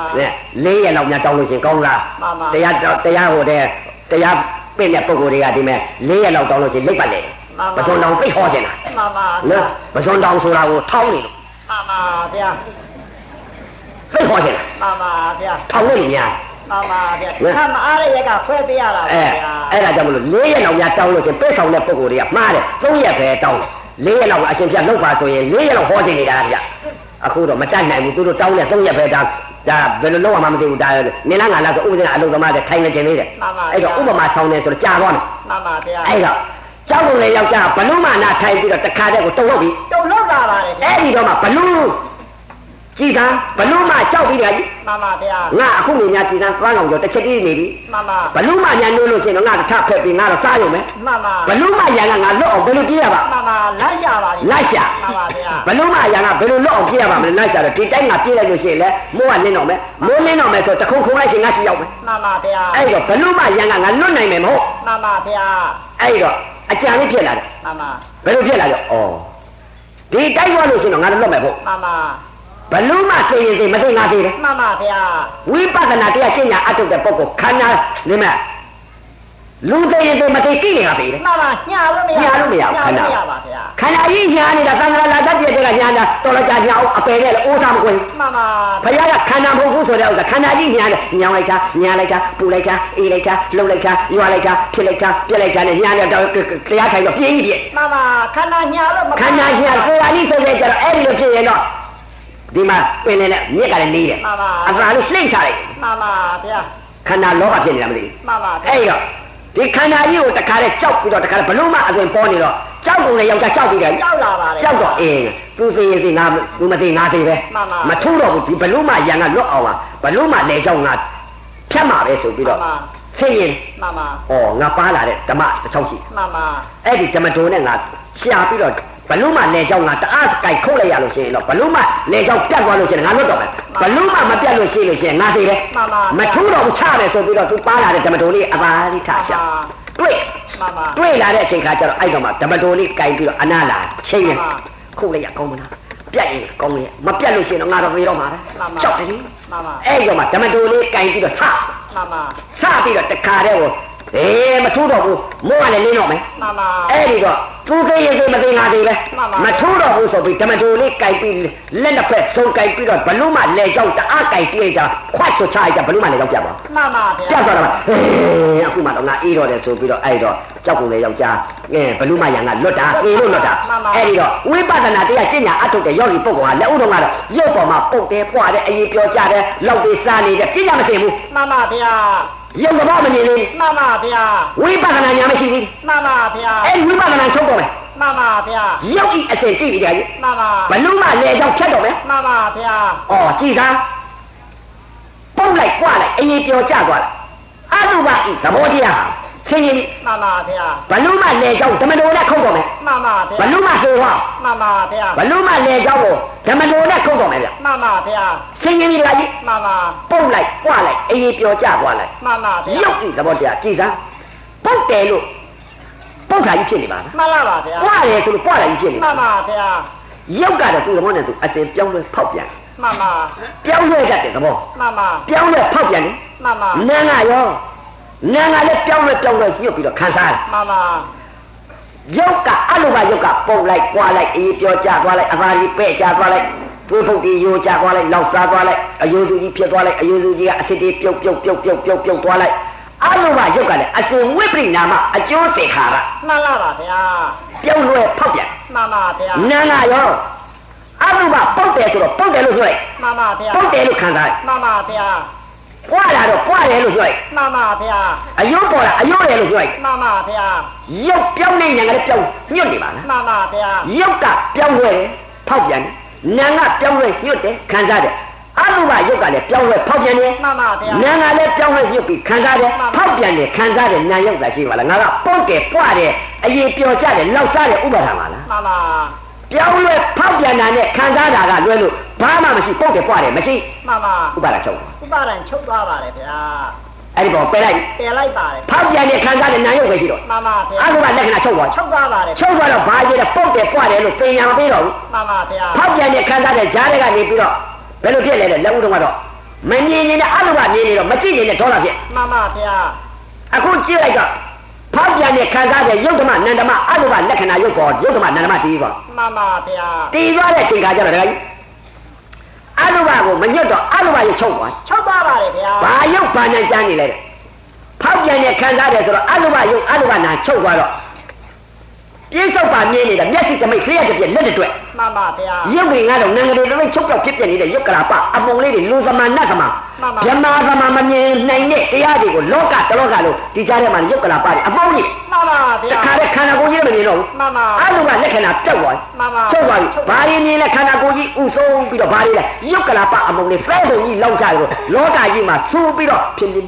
4ရက်လောက်များတောင်းလို့ရှင်ကောင်းလားတရားဟိုတဲ့တရားပြည့်တဲ့ပုံကိုယ်တွေကဒီမဲ့4ရက်လောက်တောင်းလို့ရှင်လိပ်ပတ်လေပစုံတောင်သိဟောခြင်းလားမှန်ပါနော်ပစုံတောင်ဆိုတာကိုထောင်းနေလို့မှန်ပါဗျာသိဟောခြင်းလားမှန်ပါဗျာထောင်းလို့များမှန်ပါဗျာခမအားရက်ကခွဲပေးရတာဗျာအဲ့ဒါကြောင့်မလို့4ရက်လောက်များတောင်းလို့ရှင်ပြည့်ဆောင်တဲ့ပုံကိုယ်တွေကမှားတယ်3ရက်ပဲတောင်း4ရက်လောက်အရှင်ပြတ်လောက်ပါဆိုရင်4ရက်လောက်ဟောခြင်းနေတာဗျအခုတော့မတတ်နိုင်ဘူးသူတို့တောင်းတဲ့3ရက်ပဲဒါဘယ်လိုလုပ်ရမှမသိဘူးဒါနေလားငါလားဆိုဥပဒေအလုပ်သမားတွေထိုင်နေခြင်းလေးတဲ့အဲ့တော့ဥပမာဆောင်နေဆိုတော့ကြာသွားမယ်မှန်ပါဗျာအဲ့တော့ကျောင်းကုန်လေယောက်ျားဘလူးမနာထိုင်ပြီးတော့တခါတည်းကိုတုံလောက်ပြီတုံလောက်လာပါတယ်အဲ့ဒီတော့မှဘလူးကြည်သာဘလူးမကြောက်ပြီးတယ်ကြီးမှန်ပါဗျာငါအခုနေများကြည်သာသွားအောင်ကြောတစ်ချက်တည်းနေပြီမှန်ပါဘလူးမညာနိုးလို့ရှိရင်တော့ငါတစ်ထပ်ဖက်ပြီးငါတော့စားရုံပဲမှန်ပါဘလူးမညာကငါလွတ်အောင်ဘယ်လိုပြေးရပါမှန်ပါလိုက်ရှာပါလိုက်ရှာမှန်ပါဗျာဘလူးမညာကဘယ်လိုလွတ်အောင်ပြေးရပါမလဲလိုက်ရှာတော့ဒီတိုင်းငါပြေးလိုက်လို့ရှိရင်လေမိုးကလင်းတော့မယ်မိုးလင်းတော့မယ်ဆိုတခုံခုံလိုက်ချင်းငါရှိရောက်မယ်မှန်ပါဗျာအဲ့တော့ဘလူးမညာကငါလွတ်နိုင်မယ်မဟုတ်မှန်ပါဗျာအဲ့တော့အကြံလေးဖြစ်လာတယ်မှန်ပါဘယ်လိုဖြစ်လာလဲဩဒီတိုက်သွားလို့ရှိရင်တော့ငါတို့လွတ်မယ်ဟုတ်မှန်ပါဘလူးမသိရင်သိမသိငါသိတယ်မှန်ပါဗျာဝိပဿနာတရားကျင့်ညာအထုတ်တဲ့ပုဂ္ဂိုလ်ခန္ဓာလိမ့်မဲ့လူသိရင်သိမသိကိလေသာသိတယ်မှန်ပါညာလို့မရညာလို့မရခန္ဓာမရပါဗျာခန္ဓာကြီးညာနေတာသံဃာလာတတ်တဲ့ကညာတာတော်လာကြညာအောင်အပယ်နဲ့လည်းအိုးစားမကွင်းမှန်ပါဘုရားကခန္ဓာမဟုတ်ဘူးဆိုတဲ့ဥစ္စာခန္ဓာကြီးညာတယ်ညာလိုက်တာညာလိုက်တာပူလိုက်တာအေးလိုက်တာလှုပ်လိုက်တာရွာလိုက်တာဖြစ်လိုက်တာပြက်လိုက်တာနဲ့ညာနဲ့တရားထိုင်တော့ပြင်းကြီးပြည့်မှန်ပါခန္ဓာညာလို့မခန္ဓာညာကိုယ်အနိစ္စဆိုတဲ့ကြတော့အဲ့ဒီလိုဖြစ်ရင်တော့ဒီမှာပင်လည်းမြက်ကလည်းနေတယ်အသာလို့လှိမ့်ချလိုက်မှန်ပါဗျာခန္ဓာလောဘဖြစ်နေတာမသိမှန်ပါဗျာအဲ့တော့ဒီခန္ဓာကြီးကိုတခါတည်းကြောက်ပြီးတော့တခါတည်းဘလို့မှအစဉ်ပေါ်နေတော့ကြောက်ကုန်လေယောက်ျားကြောက်ပြီးတယ်ကြောက်လာပါတယ်ကြောက်တော့သူသိရင်သိငါသူမသိငါသိပဲမထူးတော့ဘူးဒီဘလို့မှရန်ကလွတ်အောင်ပါဘလို့မှလေကြောက်ငါဖြတ်မှာပဲဆိုပြီးတော့သိရင်မှန်ပါငါပါလာတဲ့ဓမ္မတစ်ချောင်းရှိမှန်ပါအဲ့ဒီဓမ္မတိုးနဲ့ငါရှာပြီးတော့ဘလူးမလေကြောင်းငါတအားကြိုက်ခုတ်လိုက်ရလို့ရှိရင်တော့ဘလူးမလေကြောင်းပြတ်သွားလို့ရှိရင်ငါလွတ်တော့မယ်ဘလူးမမပြတ်လို့ရှိလို့ရှိရင်ငါသိတယ်မထူးတော့ဘူးချမယ်ဆိုပြီးတော့သူပါလာတဲ့ဓမ္မတိုးလေးအပါလိထရှာတွေ့လာတဲ့အချိန်ခါကျတော့အဲ့တော့မှဓမ္မတိုးလေးကြိုက်ပြီးတော့အနာလာချိန်ရင်ခုတ်လိုက်ရကောင်းမလားပြတ်ရင်ကောင်းတယ်မပြတ်လို့ရှိရင်တော့ငါတော့သေးတော့မှာပဲကြောက်တယ်အဲ့တော့မှဓမ္မတိုးလေးကြိုက်ပြီးတော့ဆပြီးတော့တခါတည်းကိုမထူးတော့ဘူးမိုးကလည်းလင်းတော့မယ်မှန်ပါအဲ့ဒီတော့သူသိရင်သိမသိငါသိပဲမထူးတော့ဘူးဆိုပြီးဓမ္မတိုလေးကြိုက်ပြီးလက်နှစ်ဖက်စုံကြိုက်ပြီးတော့ဘလူးမလဲကြောက်တအားကြိုက်ပြေးကြခွတ်ချချလိုက်ကြဘလူးမလဲကြောက်ပြပါမှန်ပါဗျာပြတ်သွားတော့အခုမှတော့ငါအေးတော့တယ်ဆိုပြီးတော့အဲ့တော့ကြောက်ကုန်လေယောက်ျားဘလူးမရံကလွတ်တာအေးလို့လွတ်တာအဲ့ဒီတော့ဝိပဿနာတရားကျင့်ညာအထုတ်တဲ့ယောဂီပုဂ္ဂိုလ်ဟာလက်ဥတော်ကတော့ရုပ်ပေါ်မှာပုတ်တယ်ပွားတယ်အေးပြောကြတယ်လောက်တွေစားနေတယ်ကျင့်ညာမသိဘူးမှန်ပါဗျာရုပ်သဘောမမြင်သေးမှန်ပါဗျာဝိပဿနာညာမရှိသေးမှန်ပါဗျာအဲ့ဒီဝိပဿနာချုပ်တော့မယ်မှန်ပါဗျာရုပ်ဤအစဉ်ကြည့်ပြီးတယ်မှန်ပါဘလူးမလေကြောင့်ဖြတ်တော့မယ်မှန်ပါဗျာကြည်သာပုတ်လိုက်ကြွလိုက်အေးပြောကြသွားလိုက်အတုပဤသဘောတရားဆင်းရဲမှန်ပါဗျာဘလူးမလေကြောင့်ဓမ္မတော်နဲ့ခုတ်တော့မယ်မှန်ပါဗျာဘလူးမဟေဟောမှန်ပါဗျာဘလူးမလေကြောင့်ကိုဓမ္မတော်နဲ့ခုတ်တော့မယ်ဗျမှန်ပါဗျာဆင်းရဲပြီလားကြီးမှန်ပါပုတ်လိုက်ကြွလိုက်အေးပြောကြသွားလိုက်မှန်ပါဗျာရုပ်ဤသဘောတရားကြည်သာပုတ်တယ်လို့ပုတ်တာကြီးဖြစ်နေပါလားမှန်ပါဗျာပွားတယ်ဆိုလို့ပွားတာကြီးဖြစ်နေမှန်ပါဗျာရုပ်ကတော့သူ့သဘောနဲ့သူအစဉ်ပြောင်းလဲဖောက်ပြန်မှန်ပါပြောင်းလဲတတ်တဲ့သဘောမှန်ပါပြောင်းလဲဖောက်ပြန်တယ်မှန်ပါနာငါရောနာငါလည်းပြောင်းလဲညှုပ်ပြီးတော့ခံစားတယ်မှန်ပါရုပ်ကအလိုပါရုပ်ကပုတ်လိုက်ပွားလိုက်အေးပြောကြသွားလိုက်အပါကြီးပဲ့ကြသွားလိုက်သွေးဖုတ်တီယိုကြသွားလိုက်လောက်စားသွားလိုက်အယိုးစုကြီးဖြစ်သွားလိုက်အယိုးစုကြီးကအစစ်တီးပြုတ်သွားလိုက်အလိုပါရုပ်ကလည်းအစဉ်ဝိပရိနာမအကျိုးစေခါရမှန်လားပါဗျာပြောင်းလဲဖောက်ပြန်မှန်ပါဗျာနာငါရောအလိုပါပုတ်တယ်ဆိုတော့ပုတ်တယ်လို့ပြောလိုက်မှန်ပါဗျာပုတ်တယ်လို့ခံစားလိုက်မှန်ပါဗျာပွားလာတော့ပွားတယ်လို့ပြောလိုက်မှန်ပါဗျာအယိုးပေါ်လာအယိုးတယ်လို့ပြောလိုက်မှန်ပါဗျာရုပ်ပြောင်းနေညာကလည်းပြောင်းညွတ်နေပါလားမှန်ပါဗျာရုပ်ကပြောင်းလဲဖောက်ပြန်တယ်နာကပြောင်းလဲညွတ်တယ်ခံစားတယ်အလိုပါရုပ်ကလည်းပြောင်းလဲဖောက်ပြန်တယ်မှန်ပါဗျာနာကလည်းပြောင်းလဲညွတ်ပြီးခံစားတယ်ဖောက်ပြန်တယ်ခံစားတယ်နာရုပ်သာရှိပါလားငါကပုတ်တယ်ပွားတယ်အရေးပြောကြတယ်လောက်စားတယ်ဥပါဒံပါလားမှန်ပါပြောင်းလဲဖောက်ပြန်တာနဲ့ခံစားတာကလွဲလို့ဘာမှမရှိပုတ်တယ်ပွားတယ်မရှိမှန်ပါဥပါဒံချုပ်ဥပါဒံချုပ်သွားပါတယ်ဗျာအဲ့ဒီပေါ်ပယ်လိုက်ပါတယ်ဖောက်ပြန်တဲ့ခံစားတဲ့နာရုပ်ပဲရှိတော့မှန်ပါဗျာအဲ့ဒါကလက္ခဏာချုပ်သွားပါတယ်ချုပ်သွားတော့ဘာကြီးလဲပုတ်တယ်ပွားတယ်လို့သင်ညာမပေးတော့ဘူးမှန်ပါဗျာဖောက်ပြန်တဲ့ခံစားတဲ့ကြားတွေကနေပြီးတော့ဘယ်လိုဖြစ်လဲလက်ဦးတော့မမြင်နေတဲ့အဲ့လိုကမြင်နေတော့မကြည့်နေတဲ့ဒေါသဖြစ်မှန်ပါဗျာအခုကြည့်လိုက်တော့ဖောက်ပြန်တဲ့ခံစားတဲ့ယုတ်ဓမ္မနန္ဒမအဲ့လိုကလက္ခဏာယုတ်ပေါ်ယုတ်ဓမ္မနန္ဒမတည်ပေါ်မှန်ပါဗျာတည်သွားတဲ့ချိန်ခါကျတော့တခါကြီးအဲ့လိုကိုမညွတ်တော့အဲ့လိုကရုပ်ချုပ်သွားပါတယ်ဗျာဘာယုတ်ဘာညာကျမ်းနေလဲဖောက်ပြန်တဲ့ခံစားတယ်ဆိုတော့အလုဘယုတ်အလုဘနာချုပ်သွားတော့ပြင်းစုံပါမြင်နေတဲ့မျက်စိတမိတ်ခရရတဲ့ပြလက်တွေမှန်ပါဗျာရုပ်တွေကတော့နံကလေးတွေချုပ်ပြောက်ဖြစ်ပြနေတဲ့ယုတ်ကလာပအမုံလေးတွေလူသမနတ်သမဗြဟ္မာသမမမြင်နိုင်တဲ့တရားတွေကိုလောကတလောကလို့ဒီကြားထဲမှာယုတ်ကလာပတွေအမုံကြီးမှန်ပါဗျာတခါတည်းခန္ဓာကိုယ်ကြီးမမြင်တော့ဘူးမှန်ပါအဲ့လိုကလက္ခဏာပြောက်သွားမှန်ပါချုပ်သွားပြီဘာတွေမြင်လဲခန္ဓာကိုယ်ကြီးဥဆုံးပြီးတော့ဘာတွေလဲယုတ်ကလာပအမုံလေးဖဲပုံကြီးလောက်ကြတယ်လောကကြီးမှာစူးပြီးတော့ဖြင်း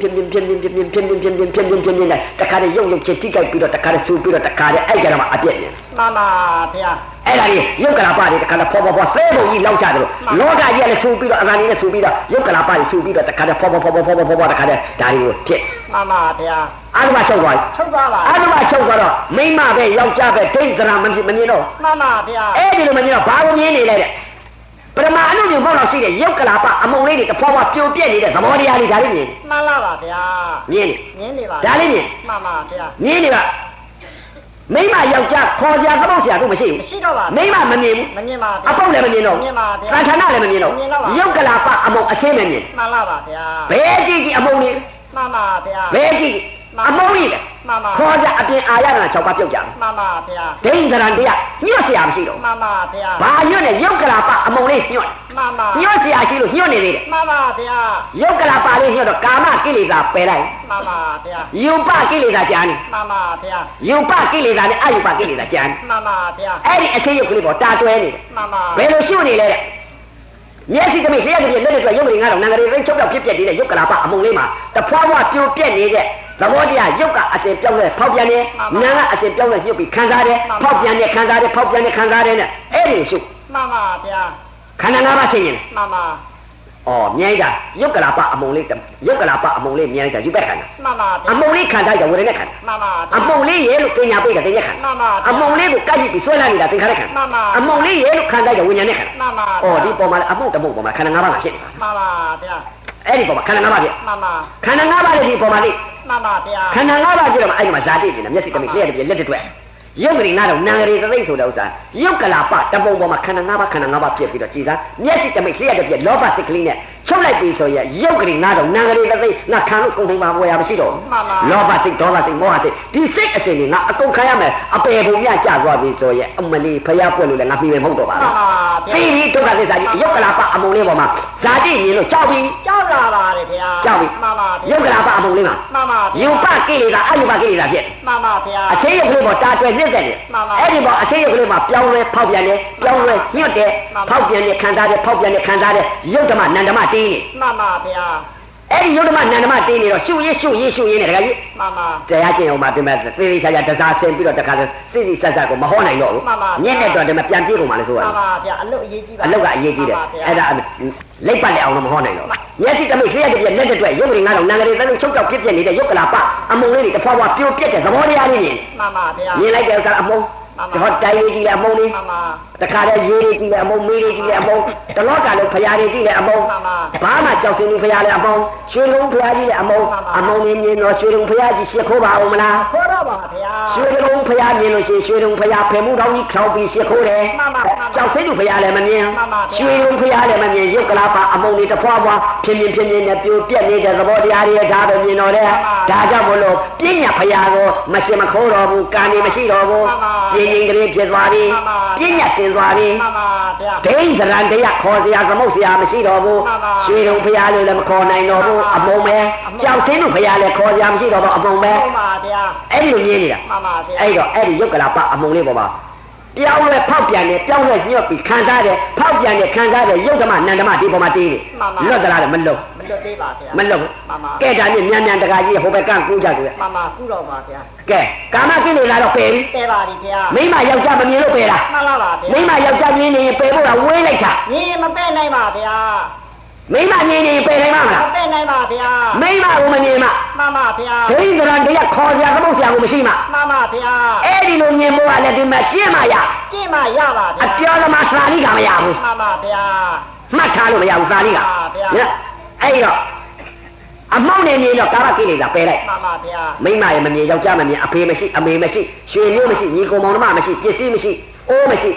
နဲ့တခါတည်းရုပ်ချစ်တိကြိုက်ပြီးတော့တခါတည်းစူးပြီးတော့တခါတည်းအဲ့ကြတော့မှအပြည့်မြင်မှန်ပါဗျာအဲ့ဒါကြီးယုတ်ကလာပတွေတခါတည်းဖောဖဲပုံကြီးလောက်ကြတယ်လောကကြီးကလည်းစူးပြီးတော့အသာလေးနဲ့စူးပြီးတော့ယုတ်ကလာပတွေစူးပြီးတော့တခါတည်းဖောတခါတည်းဒါတွေကိုဖြစ်မှန်ပါဗျာအဲ့ဒါမှချုပ်သွားပြီချုပ်သွားပါအဲ့ဒါမှချုပ်သွားတော့မိမပဲယောက်ျားပဲဒိဋ္ဌရာမမြင်တော့မှန်ပါဗျာအဲ့ဒီလိုမမြင်တော့ဘာကိုမြင်နေလဲတဲ့ပရမအနုမျိုးပေါ့လို့ရှိတဲ့ယုတ်ကလာပအမုံလေးတွေတဖွာဖွာပြိုပြက်နေတဲ့သဘောတရားလေးဒါလေးမြင်မှန်လားပါဗျာမြင်နေပါဒါလေးမြင်မှန်ပါဗျာမြင်နေပါမိမယောက်ျားခေါ်ကြသမုတ်ဆရာတို့မရှိဘူးမရှိတော့ပါမိမမမြင်ဘူးမမြင်ပါဗျာအပုတ်လည်းမမြင်တော့မြင်ပါဗျာသံဌာနလည်းမမြင်တော့ယုတ်ကလာပအမုံအသေးမမြင်မှန်လားပါဗျာဘယ်ကြည့်ကြည့်အမုံလေးမှန်ပါဗျာဘယ်ကြည့်အမုံလေးလေမှန်ပါခေါ်ကြအပြင်အာရနာ6ပါးပြုတ်ကြတယ်မှန်ပါဗျာဒိဋ္ဌရံတရားညွတ်เสียမရှိတော့မှန်ပါဗျာဘာညွတ်လဲယုတ်ကလာပအမုံလေးညွတ်မှန်ပါညွတ်เสียရှိလို့ညွတ်နေသေးတယ်မှန်ပါဗျာယုတ်ကလာပလေးညွတ်တော့ကာမကိလေသာပယ်လိုက်မှန်ပါဗျာယူပကိလေသာကြာနေမှန်ပါဗျာယူပကိလေသာနဲ့အယူပကိလေသာကြာနေမှန်ပါဗျာအဲ့ဒီအသေးရုပ်ကလေးပေါ်တာတွဲနေတယ်မှန်ပါဘယ်လိုရှုနေလဲတဲ့မျက်စိတမိတ်လျှက်တပြည့်လက်တွေရုပ်တွေငါတော့နံကလေးရင်းချုပ်ပြောက်ဖြစ်ပြနေတဲ့ယုတ်ကလာပအမုံလေးမှာတဖွာဖွာပြိုပြက်နေတဲ့သဘောတရားယုတ်ကအစဉ်ပြောင်းလဲဖောက်ပြန်နေနာကအစဉ်ပြောင်းလဲညှုပ်ပြီးခံစားတယ်ဖောက်ပြန်နေခံစားတယ်ဖောက်ပြန်နေခံစားတယ်နဲ့အဲ့ဒီရှုမှန်ပါဗျာခန္ဓာ၅ပါးသိရင်မှန်ပါမြင်လိုက်တာယုတ်ကလာပအမုံလေးယုတ်ကလာပအမုံလေးမြင်လိုက်တာယူပက်ခန္ဓာမှန်ပါဗျာအမုံလေးခန္ဓာကြောင့်ဝေဒနာခန္ဓာမှန်ပါအမုံလေးရဲလို့ပညာပိတ်တာသင်္ညက်ခန္ဓာမှန်ပါအမုံလေးကိုကိုက်ပြီးဆွဲလာနေတာသင်္ခါရခန္ဓာမှန်ပါအမုံလေးရဲလို့ခန္ဓာကြောင့်ဝိညာဉ်နဲ့ခန္ဓာမှန်ပါဒီပေါ်မှာအမုံတမုံပေါ်မှာခန္ဓာ၅ပါးမှာဖြစ်နေတာမှန်ပါဗျာအဲ့ဒီပေါ်မှာခန္ဓာ၅ပါးဖြစ်မှန်ပါခန္ဓာ၅ပါးလေးဒီပေါ်မှာလေးမှန်ပါဗျာခန္ဓာ၅ပါးကြည့်တော့မှအဲ့ဒီမှာဇာတိပြင်တယ်မျက်စိတမိတ်လျှက်တပြည့်လက်တွေယုတ်ကလေးနားတော့နံကလေးသသိဆိုတဲ့ဥစ္စာယုတ်ကလာပတပုံပေါ်မှာခန္ဓာ၅ပါးဖြစ်ပြီးတော့ကြည်စားမျက်စိတမိတ်လျှက်တပြည့်လောဘစိတ်ကလေးနဲ့ချုပ်လိုက်ပြီးဆိုရင်ယုတ်ကလေးနားတော့နံကလေးသသိငါခံလို့ကုန်ထိန်ပါပေါ်ရမရှိတော့လောဘစိတ်ဒေါသစိတ်မောဟစိတ်ဒီစိတ်အစဉ်တွေငါအကုန်ခံရမယ်အပယ်ပုံမြကျသွားပြီဆိုရင်အမလီဖျားပွက်လို့လည်းငါပြီးမယ်မဟုတ်တော့ပါဘူးပြီးပြီဒုက္ခသစ္စာကြီးယုတ်ကလာပအမုံလေးပေါ်မှာဇာတိမြင်လို့ကြောက်ပြီကြောက်လာပါတယ်ဗျာကြောက်ပြီမှန်ပါယုတ်ကလာပအမုံလေးမှာမှန်ပါယုပကိလေသာအယုပကိလေသာဖြစ်မှန်ပါဗျာအသေးရုပ်ကလေးပေါ်တာတွယ်နှိမ့်တယ်အဲ့ဒီပေါ်အသေးရုပ်ကလေးမှာပြောင်းလဲဖောက်ပြန်တယ်ပြောင်းလဲညွတ်တယ်ဖောက်ပြန်တယ်ခံစားတယ်ဖောက်ပြန်တယ်ခံစားတယ်ယုတ်ဓမ္မနန္ဓမတင်းနေမှန်ပါဗျာအဲ့ဒီယုတ်ဓမ္မနန္ဓမတင်းနေတော့ရှုရေးနဲ့တခါကြီးမှန်ပါတရားကျင့်အောင်မှာဒီမှာသေသေးချာချာတစားဆင်းပြီးတော့တခါစိတ်ဆက်ဆက်ကိုမဟောနိုင်တော့ဘူးညက်တဲ့တော့ဒီမှာပြန်ပြေးကုန်ပါလေဆိုရမှန်ပါဗျာအလုတ်အရေးကြီးပါအလုတ်ကအရေးကြီးတယ်အဲ့ဒါလိပ်ပတ်လက်အောင်တော့မဟောနိုင်တော့မျက်စိတမိတ်လျှက်တပြည့်လက်တွေရုပ်ကလေးငါတော့နံကလေးသလုံးချုပ်တော့ပြစ်ပြက်နေတဲ့ယုတ်ကလာပအမုံလေးတွေတဖွာဖွာပြိုပြက်တဲ့သဘောတရားလေးမြင်မှန်ပါဗျာမြင်လိုက်တဲ့ဥစ္စာအမုံဟောတိုင်းလေးကြီးလေအမုံလေးတခါတည်းရေးလေးကြီးလေအမုံမေးလေးကြီးလေအမုံတလောကလုံးဖရာလေးကြီးလေအမုံဘာမှကြောက်စင်းလူဖရာလေအမုံရွှေလုံးဖရာကြီးလေအမုံလေးမြင်တော့ရွှေလုံးဖရာကြီးရှစ်ခိုးပါအောင်မလားခိုးတော့ပါဗျာရွှေလုံးဖရာမြင်လို့ရှိရင်ရွှေလုံးဖရာဖေမှုတော်ကြီးခေါပြီးရှစ်ခိုးတယ်ကြောက်စင်းလူဖရာလည်းမမြင်ရွှေလုံးဖရာလည်းမမြင်ရုပ်ကလာပါအမုံလေးတဖွာဖွာဖြင်းနဲ့ပြိုပြက်နေတဲ့သဘောတရားတွေဒါပဲမြင်တော့တယ်ဒါကြောင့်မလို့ပညာဖရာကိုမရှင်မခိုးတော့ဘူးကာနေမရှိတော့ဘူးပြင်းကလေးဖြစ်သွားပြီပညာသင်သွားပြီမှန်ပါဗျာဒိဋ္ဌရံတရားခေါ်စရာသမုတ်စရာမရှိတော့ဘူးရွှေတုံဖရာလို့လည်းမခေါ်နိုင်တော့ဘူးအမုံပဲကြောက်စင်းတို့ဖရာလည်းခေါ်စရာမရှိတော့ဘူးအမုံပဲမှန်ပါဗျာအဲ့ဒီလိုမြင်နေတာမှန်ပါဗျာအဲ့တော့အဲ့ဒီယုတ်ကလာပအမုံလေးပေါ်မှာပြောင်းလဲဖောက်ပြန်တယ်ပြောင်းလဲညှော့ပြီးခံစားတယ်ဖောက်ပြန်တယ်ခံစားတယ်ယုတ်ဓမ္မနန္ဓမဒီပေါ်မှာတေးတယ်လွတ်သလားမလွတ်သေးပါဗျာမလွတ်ဘူးကဲဒါနဲ့မြန်တကာကြီးဟိုဘက်ကကူးကြဆိုရမှန်ပါကူးတော့ပါဗျာကဲကာမကိလေသာတော့ပယ်ပြီပယ်ပါပြီဗျာမိမယောက်ျားမမြင်လို့ပယ်လားမှန်ပါဗျာမိမယောက်ျားမြင်နေရင်ပယ်ဖို့ကဝေးလိုက်တာမြင်မပယ်နိုင်ပါဗျာမိမမြင်နေပယ်နိုင်မှာမလားမပယ်နိုင်ပါဗျာမိမကိုမမြင်မှမှန်ပါဗျာဒိဋ္ဌရံတရားခေါ်စရာသမုတ်စရာကိုမရှိမှမှန်ပါဗျာအဲ့ဒီလိုမြင်ဖို့ကလည်းဒီမှာကျင့်မှရပါဗျာအပြောသမားသာလိကမရဘူးမှန်ပါဗျာမှတ်ထားလို့မရဘူးသာလိကဗျာအဲ့တော့အမောက်နဲ့မြင်တော့ကာမကိလေသာပယ်လိုက်မှန်ပါဗျာမိမရဲ့မမြင်ယောက်ျားမမြင်အဖေမရှိအမေမရှိရွှေမျိုးမရှိညီကောင်မောင်နှမမရှိပစ္စည်းမရှိအိုးမရှိ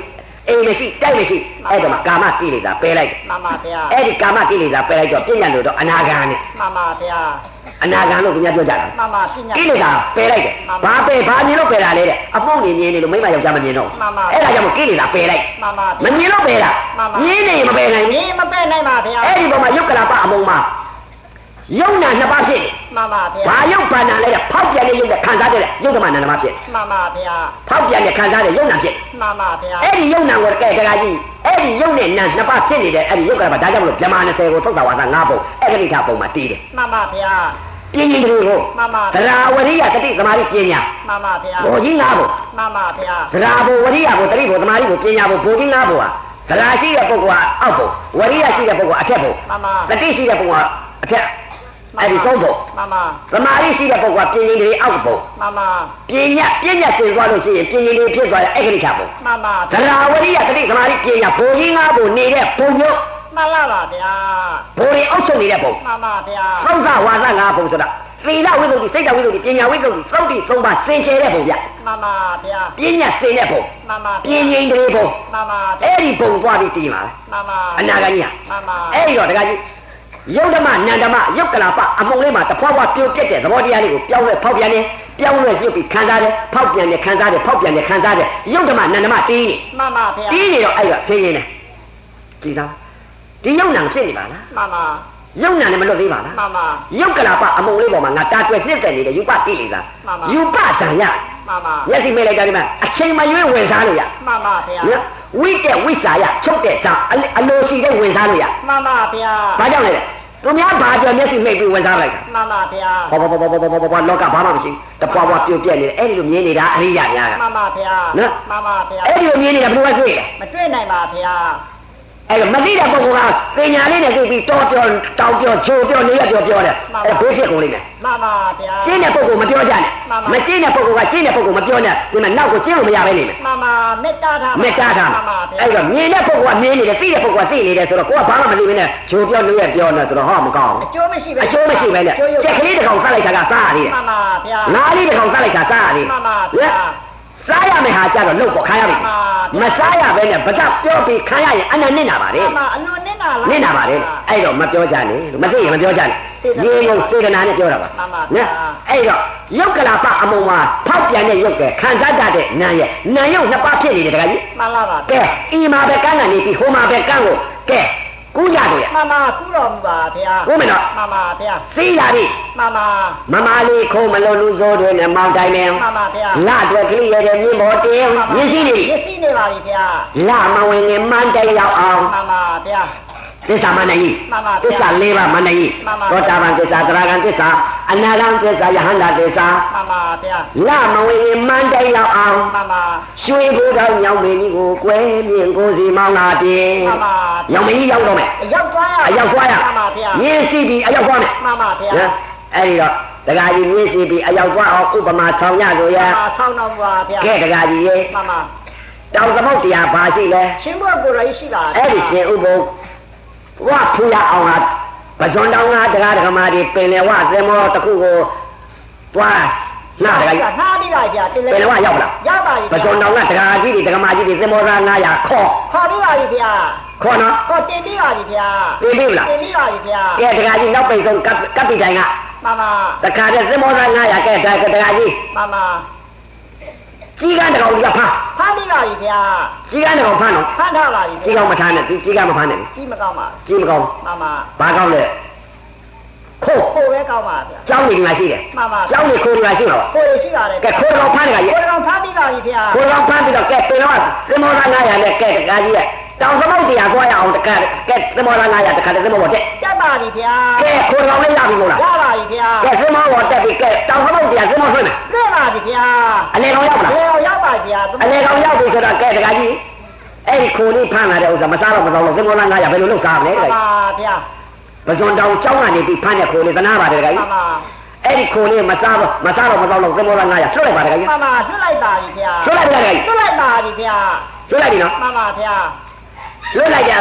အိမ်မရှိတိုက်မရှိအဲ့တော့ကာမကိလေသာပယ်လိုက်မှန်ပါဗျာအဲ့ဒီကာမကိလေသာပယ်လိုက်တော့ပြညာလို့တော့အနာဂံနဲ့မှန်ပါဗျာအနာဂံလို့ခင်ဗျားပြောကြတာမှန်ပါပြညာကိလေသာပယ်လိုက်တယ်ဘာပယ်ဘာမြင်လို့ပယ်တာလဲတဲ့အဖို့နေမြင်နေလို့မိမယောက်ျားမမြင်တော့အဲ့ဒါကြောင့်ကိလေသာပယ်လိုက်မှန်ပါမမြင်လို့ပယ်တာမြင်နေမပယ်နိုင်မြဘူးင်မပဲ့နိုင်ပါဗျာအဲ့ဒီပုံမှာယုတ်ကလာပအမုံမှာယုံနာနှစ်ပါးဖြစ်တယ်မှန်ပါဗျာဘာယုတ်ဘာနာလဲတဲ့ဖောက်ပြန်တဲ့ယုတ်နဲ့ခံစားတဲ့ယုတ်ဓမ္မနာနှစ်ပါးဖြစ်မှန်ပါဗျာဖောက်ပြန်တဲ့ခံစားတဲ့ယုတ်နာဖြစ်မှန်ပါဗျာအဲ့ဒီယုတ်နာကိုကဲတကကြီးအဲ့ဒီယုတ်နဲ့နာနှစ်ပါးဖြစ်နေတဲ့အဲ့ဒီယုတ်ကလာပဒါကြောင့်မလို့ဗြဟ္မာ20ကိုသုတ်တာဝါဒ9ပုံအဲ့ဒီဋ္ဌပုံမှာတည်တယ်မှန်ပါဗျာပြင်းရင်တွေကိုမှန်ပါသရာဝရိယတတိသမာဓိပညာမှန်ပါဗျာဘောကြီး9ပုံမှန်ပါဗျာသရာဘဝရိယကိုတတိဘုသမာဓိကိုပညာဘုဘိုးကြီး9ပုံဟာသရာရှိတဲ့ပုဂ္ဂိုလ်ကအောက်ပုံဝရိယရှိတဲ့ပုဂ္ဂိုလ်အထက်ပုံမှန်ပါတတိရှိတဲ့ပုဂ္ဂိုလ်ကအထက်အဲ့ဒီ3ပုံမှန်ပါသမာဓိရှိတဲ့ပုဂ္ဂိုလ်ကပြင်းရင်တွေအောက်ပုံမှန်ပါပညာသိသွားလို့ရှိရင်ပြင်းရင်တွေဖြစ်သွားတဲ့ဧကရိဋ္ဌပုံမှန်ပါသရာဝရိယတတိသမာဓိပညာဘိုးကြီး9ပုံနေတဲ့ဘုံမျိုးမှန်လားပါဗျာဘိုးတွေအောက်ချုပ်နေတဲ့ပုံမှန်ပါဗျာသုဇဝါဒ9ပုံဆိုတာသီလဝိသုဒ္ဓိစိတ်တဝိသုဒ္ဓိပညာဝိသုဒ္ဓိသုတ်တိ3ပါးစင်ကြယ်တဲ့ပုံဗျမှန်ပါဗျာပညာစင်တဲ့ပုံမှန်ပါပြင်းရင်တွေပုံမှန်ပါအဲ့ဒီပုံသွားပြီးတည်ပါလားမှန်ပါအနာဂတ်ကြီးမှန်ပါအဲ့ဒီတော့တခါကြီးယုတ်ဓမ္မနန္ဓမ္မယုတ်ကလာပအမုံလေးမှာတဖွာဖွာပြိုပြက်တဲ့သဘောတရားလေးကိုပြောင်းလဲဖောက်ပြန်နေပြောင်းလဲပြုတ်ပြီးခံစားတယ်ဖောက်ပြန်တယ်ခံစားတယ်ဖောက်ပြန်တယ်ခံစားတယ်ယုတ်ဓမ္မနန္ဓမ္မတီးနေမှန်ပါဗျာတီးနေတော့အဲ့ကဆင်းရဲနေကြည်သားဒီယုတ်နံဖြစ်နေပါလားမှန်ပါယုတ်နံလည်းမလွတ်သေးပါလားမှန်ပါယုတ်ကလာပအမုံလေးပေါ်မှာငါတာတွယ်နှစ်တဲ့နေတဲ့ယူပတိလေသာမှန်ပါယူပတန်ရမှန်ပါမျက်စိမိတ်လိုက်တာဒီမှာအချိန်မရွေးဝင်စားလို့ရမှန်ပါဗျာနော်ဝိတဲ့ဝိစာရချုပ်တဲ့ဇာအလိုရှိတဲ့ဝင်စားလို့ရမှန်ပါဗျာဘာကြောင့်လဲသူများဘာကြောင့်မျက်စိမိတ်ပြီးဝင်စားလိုက်တာမှန်ပါဗျာဘောလောကဘာမှမရှိတပွားပွားပြုတ်ပြက်နေတယ်အဲ့ဒီလိုမြင်နေတာအရိယာများကမှန်ပါဗျာနော်မှန်ပါဗျာအဲ့ဒီလိုမြင်နေတာဘယ်လိုတွေ့လဲမတွေ့နိုင်ပါဗျာအဲ့တော့မသိတဲ့ပုဂ္ဂိုလ်ကပညာလေးနဲ့သိပြီးတောပြောတောင်းပြောချိုပြောနေရပြောတယ်အဲ့ဘေးဖြစ်ကုန်လိမ့်မယ်မှန်ပါဗျာကျင်းတဲ့ပုဂ္ဂိုလ်မပြောကြနဲ့မကျင်းတဲ့ပုဂ္ဂိုလ်ကကျင်းတဲ့ပုဂ္ဂိုလ်မပြောနဲ့ဒီမှာနောက်ကိုကျင်းလို့မရပဲနေမယ်မှန်ပါမေတ္တာထားမေတ္တာထားမှန်ပါဗျာအဲ့တော့မြင်တဲ့ပုဂ္ဂိုလ်ကမြင်နေတယ်သိတဲ့ပုဂ္ဂိုလ်ကသိနေတယ်ဆိုတော့ကိုကဘာမှမသိဘဲနဲ့ချိုပြောနေရပြောနေဆိုတော့ဟောမကောင်းအကျိုးမရှိပဲအကျိုးမရှိပဲနဲ့ချက်ကလေးတစ်ကောင်စလိုက်တာကစားရတယ်မှန်ပါဗျာငါးလေးတစ်ကောင်စလိုက်တာစားရတယ်မှန်ပါဗျာစားရမယ်ဟာကြတော့လုတ်ပေါ်ခံရပြီမစားရဘဲနဲ့ဗဒပြောပြီးခံရရင်အနန္တနစ်နာပါလေမှန်ပါအလွန်နစ်နာလားနစ်နာပါလေအဲ့တော့မပြောကြနဲ့လို့မသိရင်မပြောကြနဲ့ရေကုန်စေတနာနဲ့ပြောတာပါမှန်ပါနော်အဲ့တော့ယုတ်ကလာပအမုံမှာဖောက်ပြန်တဲ့ယုတ်ကခံစားတတ်တဲ့နာရဲ့နာယုတ်နှစ်ပါးဖြစ်နေတယ်တခါကြီးမှန်လားပါကဲဤမှာပဲကန်းကနေပြီးဟိုမှာပဲကန်းကိုကဲကူးကြတော့ရမှန်ပါကူတော်မူပါဗျာကူးမယ်နော်မှန်ပါဗျာသိရပြီမှန်ပါမမလေးခုံးမလုံးလူစိုးတွေနဲ့မောင်းတိုင်းနဲ့မှန်ပါဗျာလအတွက်ကလေးရတဲ့မြင်းပေါ်တင်မြင်းစည်းနေပြီရရှိနေပါပြီဗျာလမဝင်ငယ်မှန်တိုင်ရောက်အောင်မှန်ပါဗျာသစ္စာမနိုင်ကြီးမှန်ပါဗျာသစ္စာ၄ပါးမနိုင်ကြီးမှန်ပါသောတာပန်သစ္စာသရဂံသစ္စာအနာဂံသစ္စာယဟန္တာသစ္စာမှန်ပါဗျာလမဝင်ငယ်မှန်တိုင်ရောက်အောင်မှန်ပါရွှေဘိုးတော်ညောင်မင်းကြီးကိုကွဲမြင့်ကိုစီမောင်းလာပြင်မှန်ပါညောင်မင်းကြီးရောက်တော့မယ်အရောက်သွားရအရောက်သွားရမှန်ပါဗျာမြင်းစီပြီးအရောက်သွားမယ်မှန်ပါဗျာနော်အဲ့ဒီတော့တက္ကကြီးမြင်းစီပြီးအရောက်သွားအောင်ဥပမာဆောင်ရဆိုရမှန်ပါဆောင်းတော်မူပါဗျာကဲတက္ကကြီးရေမှန်ပါတောင်သမုတ်တရားဘာရှိလဲရှင်ဘုရားကိုယ်တော်ရှိတာအဲ့ဒီရှင်ဥပုပ်ဝဖူရအောင်ဟာပဇွန်တောင်ကတရားဓမ္မတွေပင်လေဝသင်္ဘောတစ်ခုကိုတွားလာတကကြီးနှားပြီးပါဗျာတင်ပင်လေဝရောက်လားရောက်ပါပြီပဇွန်တောင်ကတရားကြီးတွေဓမ္မကြီးတွေသင်္ဘောသား900ခေါ်ခေါ်ပြီးပါပြီဗျာခေါ်နော်ခေါ်တင်ပြီးပါပြီဗျာသိပြီလားတင်ပြီးပါပြီဗျာကဲတရားကြီးနောက်ပိတ်ဆုံးကပ်ပိတိုင်ကမှန်ပါတခါတည်းသင်္ဘောသား900ကဲတရားကြီးမှန်ပါကြီးကန်းတကောင်ကြီးကဖမ်းဖမ်းပြီးပါပြီဗျာကြီးကန်းတကောင်ဖမ်းတော့ဖမ်းထားပါပြီကြီးကောင်မထားနဲ့ကြီးကန်းမဖမ်းနဲ့ကြီးမကောင်းပါကြီးမကောင်းမှန်ပါဘာကောင်းလဲခိုးခိုးပဲကောင်းပါဗျာကျောင်းနေဒီမှာရှိတယ်မှန်ပါကျောင်းနေခိုးဒီမှာရှိမှာပါခိုးရရှိပါတယ်ကဲခိုးတော်ဖမ်းတကကြီးခိုးတော်ဖမ်းပြီးပါပြီဗျာခိုးတော်ဖမ်းပြီးတော့ကဲပင်တော့သင်္ဘောသား900နဲ့ကဲတကားကြီးရဲ့တောင်သမုတ်တရားသွားရအောင်တကားကဲသင်္ဘောသား900တခါတည်းသင်္ဘောပေါ်တက်တက်ပါပြီဗျာကဲခိုးတော်လေးရပြီမို့လားရပါပြီဗျာကဲသင်္ဘောပေါ်တက်ပြီးကဲတောင်သမုတ်တရားသင်္ဘောဆွဲမယ်ပြပါပြီဗျာအလေကောင်ရောက်လားရောက်ပါဗျာအလေကောင်ရောက်ပြီဆိုတော့ကဲတကားကြီးအဲ့ဒီခိုးလေးဖမ်းလာတဲ့ဥစ္စာမစားတော့မတော့လို့သင်္ဘောသား900ဘယ်လိုလုပ်စားမလဲမှန်ပါဗျာပဇွန်တောင်ကျောင်းကနေပြီးဖမ်းတဲ့ခိုးလေးသနာပါတယ်တကားမှကြီးန်ပါအဲ့ဒီခိုးလေးမစားတော့မတော့လို့သင်္ဘောသား900လွှတ်လိုက်ပါတကားကြီးမှန်ပါလွတ်လိုက်ပါပြီဗျာလွှတ်လိုက်ပါတကားကြီးလွတ်လိုက်ပါပြီဗျာလွှတ်လိုက်ပြီနော်မှန်ပါဗျာလွတ်လိုက်ကြလား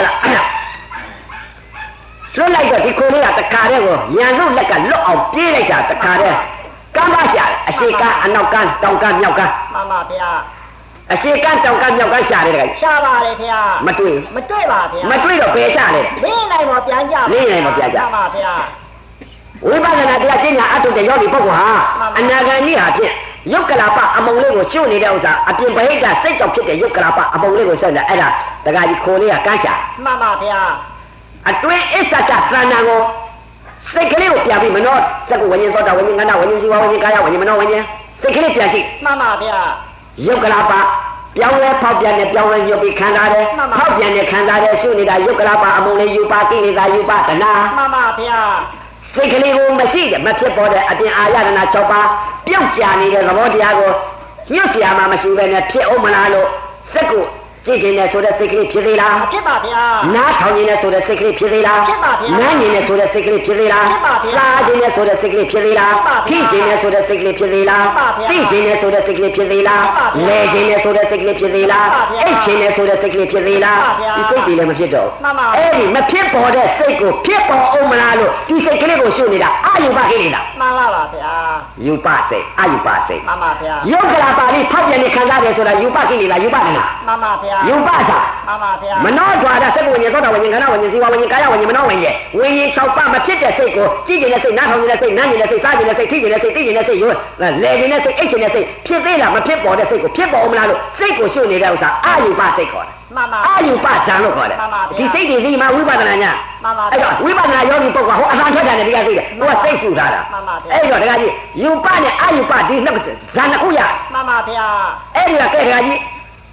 လွတ်လိုက်တော့ဒီခိုးလေးကတခါတည်းကိုရန်စုလက်ကလွတ်အောင်ပြေးလိုက်တာတခါတည်းကမ်းပါရှာတယ်အရှိကမ်းအနောက်ကမ်းတောင်ကမ်းမြောက်ကမ်းမှန်ပါဗျာအရှိကတောက်ကမြောက်ကရှာတယ်တကယ်ရှားပါလေဗျာမတွေ့မတွေ့ပါဗျာမတွေ့တော့ဘယ်ချလဲလင်းနိုင်ပေါ်ပြန်ကြလင်းနိုင်ပေါ်ပြန်ကြမှန်ပါဗျာဝိပဿနာတရားကျင့်ညာအထုတ်တဲ့ယောဂီပုဂ္ဂိုလ်ဟာအနာဂံကြီးဟာဖြင့်ယုတ်ကလာပအမုံလေးကိုကျွတ်နေတဲ့ဥစ္စာအပြင်ဗဟိတစိတ်ကြောင့်ဖြစ်တဲ့ယုတ်ကလာပအမုံလေးကိုဆွဲနေတာအဲ့ဒါတကကြီးခိုးလေးကကန်းရှာမှန်ပါဗျာအတွင်းအစ္ဆတသဏ္ဍာန်ကိုစိတ်ကလေးကိုပြန်ပြီးမနောစက္ကဝိညာဉ်သောတာဝိညာဉ်ကန္နာဝိညာဉ်ဇီဝဝိညာဉ်ကာယဝိညာဉ်မနောဝိညာဉ်စိတ်ကလေးပြန်ကြည့်မှန်ပါဗျာယုတ်ကလာပပြောင်းလဲဖောက်ပြန်တဲ့ပြောင်းလဲညွတ်ပြီးခံစားတယ်ဖောက်ပြန်တဲ့ခံစားတဲ့ရှုနေတာယုတ်ကလာပအမုံလေးယူပါကိလေသာယူပါတဏှာမှန်ပါဗျာစိတ်ကလေးကိုမရှိတဲ့မဖြစ်ပေါ်တဲ့အပြင်အာရဏ6ပါးပြုတ်ကြနေတဲ့သဘောတရားကိုညွတ်ပြမှာမရှိဘဲနဲ့ဖြစ်အောင်မလားလို့စက်ကိုကြည့်ခြင်းနဲ့ဆိုတဲ့စိတ်ကလေးဖြစ်သေးလားဖြစ်ပါဗျာနားထောင်ခြင်းနဲ့ဆိုတဲ့စိတ်ကလေးဖြစ်သေးလားဖြစ်ပါဗျာနားခြင်းနဲ့ဆိုတဲ့စိတ်ကလေးဖြစ်သေးလားဖြစ်ပါဗျာစားခြင်းနဲ့ဆိုတဲ့စိတ်ကလေးဖြစ်သေးလားဖြစ်ပါဗျာထိခြင်းနဲ့ဆိုတဲ့စိတ်ကလေးဖြစ်သေးလားဖြစ်ပါဗျာသိခြင်းနဲ့ဆိုတဲ့စိတ်ကလေးဖြစ်သေးလားဖြစ်ပါဗျာလဲခြင်းနဲ့ဆိုတဲ့စိတ်ကလေးဖြစ်သေးလားဖြစ်ပါဗျာအိတ်ခြင်းနဲ့ဆိုတဲ့စိတ်ကလေးဖြစ်သေးလားဖြစ်ပါဗျာဒီစိတ်တွေလည်းမဖြစ်တော့မှန်ပါအဲ့ဒီမဖြစ်ပေါ်တဲ့စိတ်ကိုဖြစ်ပေါ်အောင်မလားလို့ဒီစိတ်ကလေးကိုရှုနေတာအာယုပကိလေသာမှန်ပါပါဗျာယူပစိတ်အာယုပစိတ်မှန်ပါဗျာယုတ်ကလာပါဠိဖောက်ပြန်နေခံစားတယ်ဆိုတာယူပကိလေသာယူပကနာမှန်ပါဗျာယူပသာမှန်ပါဗျာမနောဓွာရစက္ကဝိညာဉ်သောတာဝိညာဉ်ခန္ဓာဝိညာဉ်ဇီဝဝိညာဉ်ကာယဝိညာဉ်မနောဝိညာဉ်ဝိညာဉ်6ပါးမဖြစ်တဲ့စိတ်ကိုကြည့်ကျင်တဲ့စိတ်နားထောင်ကျင်တဲ့စိတ်နားကျင်တဲ့စိတ်စားကျင်တဲ့စိတ်ထိကျင်တဲ့စိတ်သိကျင်တဲ့စိတ်ရောလဲကျင်တဲ့စိတ်အိတ်ကျင်တဲ့စိတ်ဖြစ်သေးလားမဖြစ်ပေါ်တဲ့စိတ်ကိုဖြစ်ပေါ်အောင်မလားလို့စိတ်ကိုရှုနေတဲ့ဥစ္စာအာယုပစိတ်ခေါ်တယ်မှန်ပါအာယုပဇံလို့ခေါ်တယ်မှန်ပါဗျာဒီစိတ်တွေဒီမှာဝိပဿနာညာမှန်ပါအဲ့တော့ဝိပဿနာယောဂီပုဂ္ဂိုလ်ဟိုအသံထွက်တာနဲ့ဒီကသိတယ်ဟိုကစိတ်ရှုထားတာမှန်ပါဗျာအဲ့တော့တကကြီးယူပနဲ့အာယုပဒီနှစ်ဇံနှစ်ခုရမှန်ပါဗျာအဲ့ဒီကကဲတကကြီး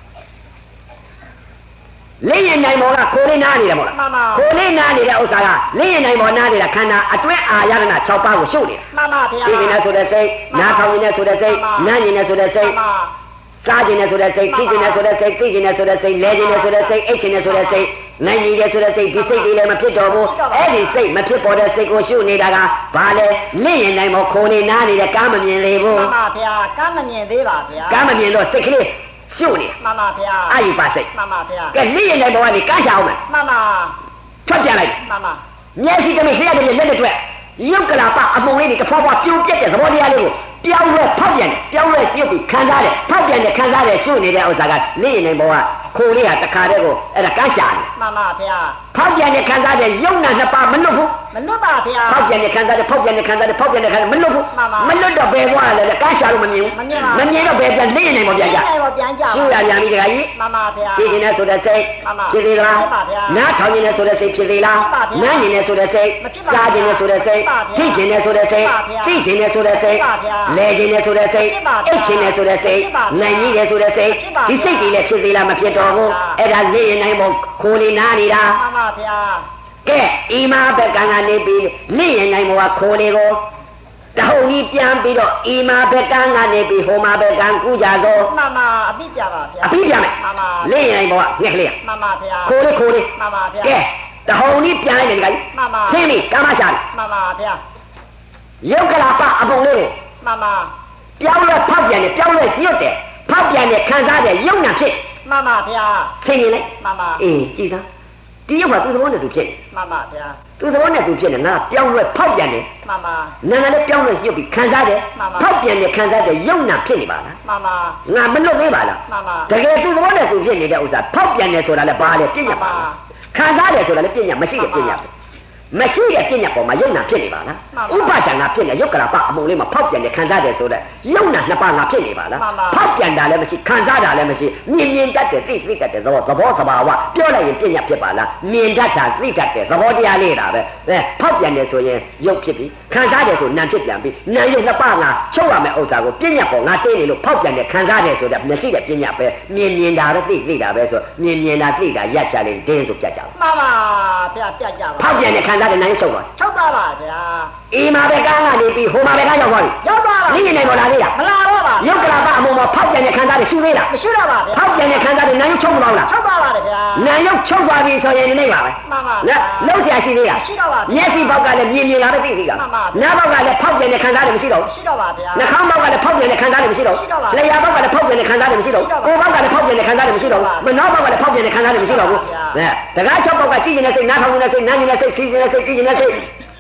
လင်းရင်နိုင်မောကခိုးလေးနားနေတယ်မို့လားမှန်ပါခိုးလေးနားနေတဲ့ဥစ္စာကလင်းရင်နိုင်မောနားနေတာခန္ဓာအတွင်းအာရဏ6ပါးကိုရှုပ်နေတာမှန်ပါဗျာသိခြင်းနဲ့ဆိုတဲ့စိတ်နားထောင်ခြင်းနဲ့ဆိုတဲ့စိတ်နားခြင်းနဲ့ဆိုတဲ့စိတ်မှန်ပါစားခြင်းနဲ့ဆိုတဲ့စိတ်ထိခြင်းနဲ့ဆိုတဲ့စိတ်သိခြင်းနဲ့ဆိုတဲ့စိတ်လဲခြင်းနဲ့ဆိုတဲ့စိတ်အိတ်ခြင်းနဲ့ဆိုတဲ့စိတ်နိုင်ကြီးတဲ့ဆိုတဲ့စိတ်ဒီစိတ်တွေလည်းမဖြစ်တော့ဘူးအဲ့ဒီစိတ်မဖြစ်ပေါ်တဲ့စိတ်ကိုရှုနေတာကဘာလဲလင်းရင်နိုင်မောခိုးလေးနားနေတဲ့ကားမမြင်သေးဘူးမှန်ပါဗျာကမ်းမမြင်သေးပါဗျာကားမမြင်တော့စိတ်ကလေးရှုနေမှန်ပါဗျာအာယုပစိတ်မှန်ပါဗျာကဲလင်းရင်နိုင်မောကနေကားရှာအောင်မယ်မှန်ပါထွက်ပြလိုက်မှန်ပါမျက်စိတမိလျှက်တည်းလက်နဲ့တွေ့ယုတ်ကလာပအမုံလေးတွေတစ်ဖွာဖွာပြုံးပြက်တဲ့သဘောတရားလေးကိုပြောင်းလဲဖောက်ပြန်တယ်ပြောင်းလဲပြုတ်ပြီးခံစားတယ်ဖောက်ပြန်တယ်ခံစားတယ်ရှုနေတဲ့ဥစ္စာကလင်းရင်နိုင်ဘောကခိုးလေးဟာတခါတည်းကိုအဲ့ဒါကန်းရှာတယ်မှန်ပါဗျာဖောက်ပြန်တယ်ခံစားတယ်ယုံနာနှစ်ပါးမလွတ်ဘူးမလွတ်ပါဗျာဖောက်ပြန်တယ်ခံစားတယ်ဖောက်ပြန်တယ်ခံစားတယ်ဖောက်ပြန်တယ်ခံစားတယ်မလွတ်ဘူးမှန်ပါမလွတ်တော့ဘယ်သွားလဲကန်းရှာလို့မမြင်ဘူးမမြင်ပါဘူးမမြင်တော့ဘယ်ပြန်လင်းရင်နိုင်ဘောပြန်ကြလင်းနိုင်ပေါ်ပြန်ကြပါရှုရပြန်ပြီတခါကြီးမှန်ပါဗျာကြည့်နေတဲ့ဆိုတဲ့စိတ်မှန်ပါဖြစ်သေးလားဖြစ်ပါဗျာနားထောင်နေတဲ့ဆိုတဲ့စိတ်ဖြစ်သေးလားဖြစ်ပါဗျာနားမြင်နေတဲ့ဆိုတဲ့စိတ်မဖြစ်ပါဘူးစားခြင်းနဲ့ဆိုတဲ့စိတ်ဖြစ်ပါဗျာသိခြင်းနဲ့ဆိုတဲ့စိတ်ဖြစ်ပါဗျာသိခြင်းနဲ့ဆိုတဲ့စိတ်ဖြစ်ပါဗျာလဲခြင်းနဲ့ဆိုတဲ့စိတ်ဖြစ်ပါဗျာအိတ်ခြင်းနဲ့ဆိုတဲ့စိတ်ဖြစ်ပါဗျာနိုင်ကြီးနဲ့ဆိုတဲ့စိတ်ဖြစ်ပါဗျာဒီစိတ်တွေလည်းဖြစ်သေးလားမဖြစ်တော့ဘူးဖြစ်ပါဗျာအဲ့ဒါလေးရင်နိုင်ဖို့ခိုးလေးနားနေတာမှန်ပါဗျာကဲဤမာဘက်ကကနေပြီးလေးရင်နိုင်ဖို့ကခိုးလေးကိုတဟုန်ကြီးပြန်ပြီးတော့ဤမာဘက်ကကနေပြီးဟိုမာဘက်ကကူးကြသောမှန်ပါအပိပြပါဗျာအပြီးပြန်မယ်မှန်ပါလေးရင်နိုင်ဖို့ကငှက်ကလေးမှန်ပါဗျာခိုးလေးခိုးလေးမှန်ပါဗျာကဲတဟုန်ကြီးပြန်လိုက်တယ်ဒီကကြီးမှန်ပါဆင်းပြီကာမရှာတယ်မှန်ပါဗျာယုတ်ကလာပအပုံလေးကိုမှန်ပါပြောင်းလဲဖောက်ပြန်တယ်ပြောင်းလဲညွတ်တယ်ဖောက်ပြန်တယ်ခံစားတယ်ယုံနာဖြစ်မှန်ပါဗျာဆင်းရင်လေမှန်ပါအေးကြည်သားဒီရုပ်ကသူ့သဘောနဲ့သူဖြစ်တယ်မှန်ပါဗျာသူ့သဘောနဲ့သူဖြစ်တယ်ငါပြောင်းလဲဖောက်ပြန်တယ်မှန်ပါနာငါလည်းပြောင်းလဲညွတ်ပြီးခံစားတယ်မှန်ပါဖောက်ပြန်တယ်ခံစားတယ်ယုံနာဖြစ်နေပါလားမှန်ပါငါမလွတ်သေးပါလားမှန်ပါတကယ်သူ့သဘောနဲ့သူဖြစ်နေတဲ့ဥစ္စာဖောက်ပြန်တယ်ဆိုတာလည်းဘာလဲပြညာပါလားခံစားတယ်ဆိုတာလည်းပြညာမရှိတဲ့ပြညာပဲမရှိတဲ့ပြညာပေါ်မှာယုံနာဖြစ်နေပါလားဥပဒံငါဖြစ်နေယုတ်ကလာပအပုံလေးမှာဖောက်ပြန်တယ်ခံစားတယ်ဆိုတဲ့ယုံနာနှစ်ပါးငါဖြစ်နေပါလားဖောက်ပြန်တာလည်းမရှိခံစားတာလည်းမရှိမြင်မြင်တတ်တယ်သိသိတတ်တယ်သဘောသဘာဝပြောလိုက်ရင်ပြညာဖြစ်ပါလားမြင်တတ်တာသိတတ်တယ်သဘောတရားလေးတာပဲဖောက်ပြန်တယ်ဆိုရင်ယုတ်ဖြစ်ပြီခံစားတယ်ဆိုနာဖြစ်ပြန်ပြီနာယုတ်နှစ်ပါးငါချုပ်ရမယ့်ဥစ္စာကိုပြညာပေါ်ငါတင်းနေလို့ဖောက်ပြန်တယ်ခံစားတယ်ဆိုတဲ့မရှိတဲ့ပြညာပဲမြင်တာပဲသိတာပဲဆိုမြင်တာသိတာရက်ချလေးတင်းဆိုပြတ်ကြအောင်မှန်ပါဗျာပြတ်ကြပါဖောက်ပြန်တယ်ခံစားတယ်နာယုတ်ချုပ်သွားချုပ်သွားပါဗျာအေးမှာပဲကားကနေပြီးဟိုမှာပဲကားရောက်သွားပြီရောက်သွားပါလင်းရင်နိုင်ပေါ်လာသေးလားမလာတော့ပါရုပ်ကလာပအမုံမှာဖောက်ပြန်တဲ့ခံစားတွေရှိသေးလားမရှိတော့ပါဗျာဖောက်ပြန်တဲ့ခံစားတွေနာယုတ်ချုပ်မသွားဘူးလားချုပ်သွားပါတယ်ဗျာနာယုတ်ချုပ်သွားပြီဆိုရင်ဒီနေ့ပါပဲမှန်ပါနော်လုံးเสียရှိသေးလားရှိတော့ပါမျက်စိပေါက်ကလည်းမြင်လာပဲသိသိကမှန်ပါနားပေါက်ကလည်းဖောက်ပြန်တဲ့ခံစားတွေမရှိတော့ဘူးရှိတော့ပါဗျာနှာခေါင်းပေါက်ကလည်းဖောက်ပြန်တဲ့ခံစားတွေမရှိတော့ရှိတော့ပါလျှာပေါက်ကလည်းဖောက်ပြန်တဲ့ခံစားတွေမရှိတော့ရှိတော့ပါကိုယ်ပေါက်ကလည်းဖောက်ပြန်တဲ့ခံစားတွေမရှိတော့မနှောပေါက်ကလည်းဖောက်ပြန်တဲ့ခံစားတွေမရှိတော့ဘူးရှိတော့ပါတကား၆ပေါက်ကကြည့်နေတဲ့စိတ်နားထောင်နေတဲ့စိတ်နားနေတဲ့စိတ်သိနေတဲ့စိတ်ကြည့်နေတဲ့စိတ်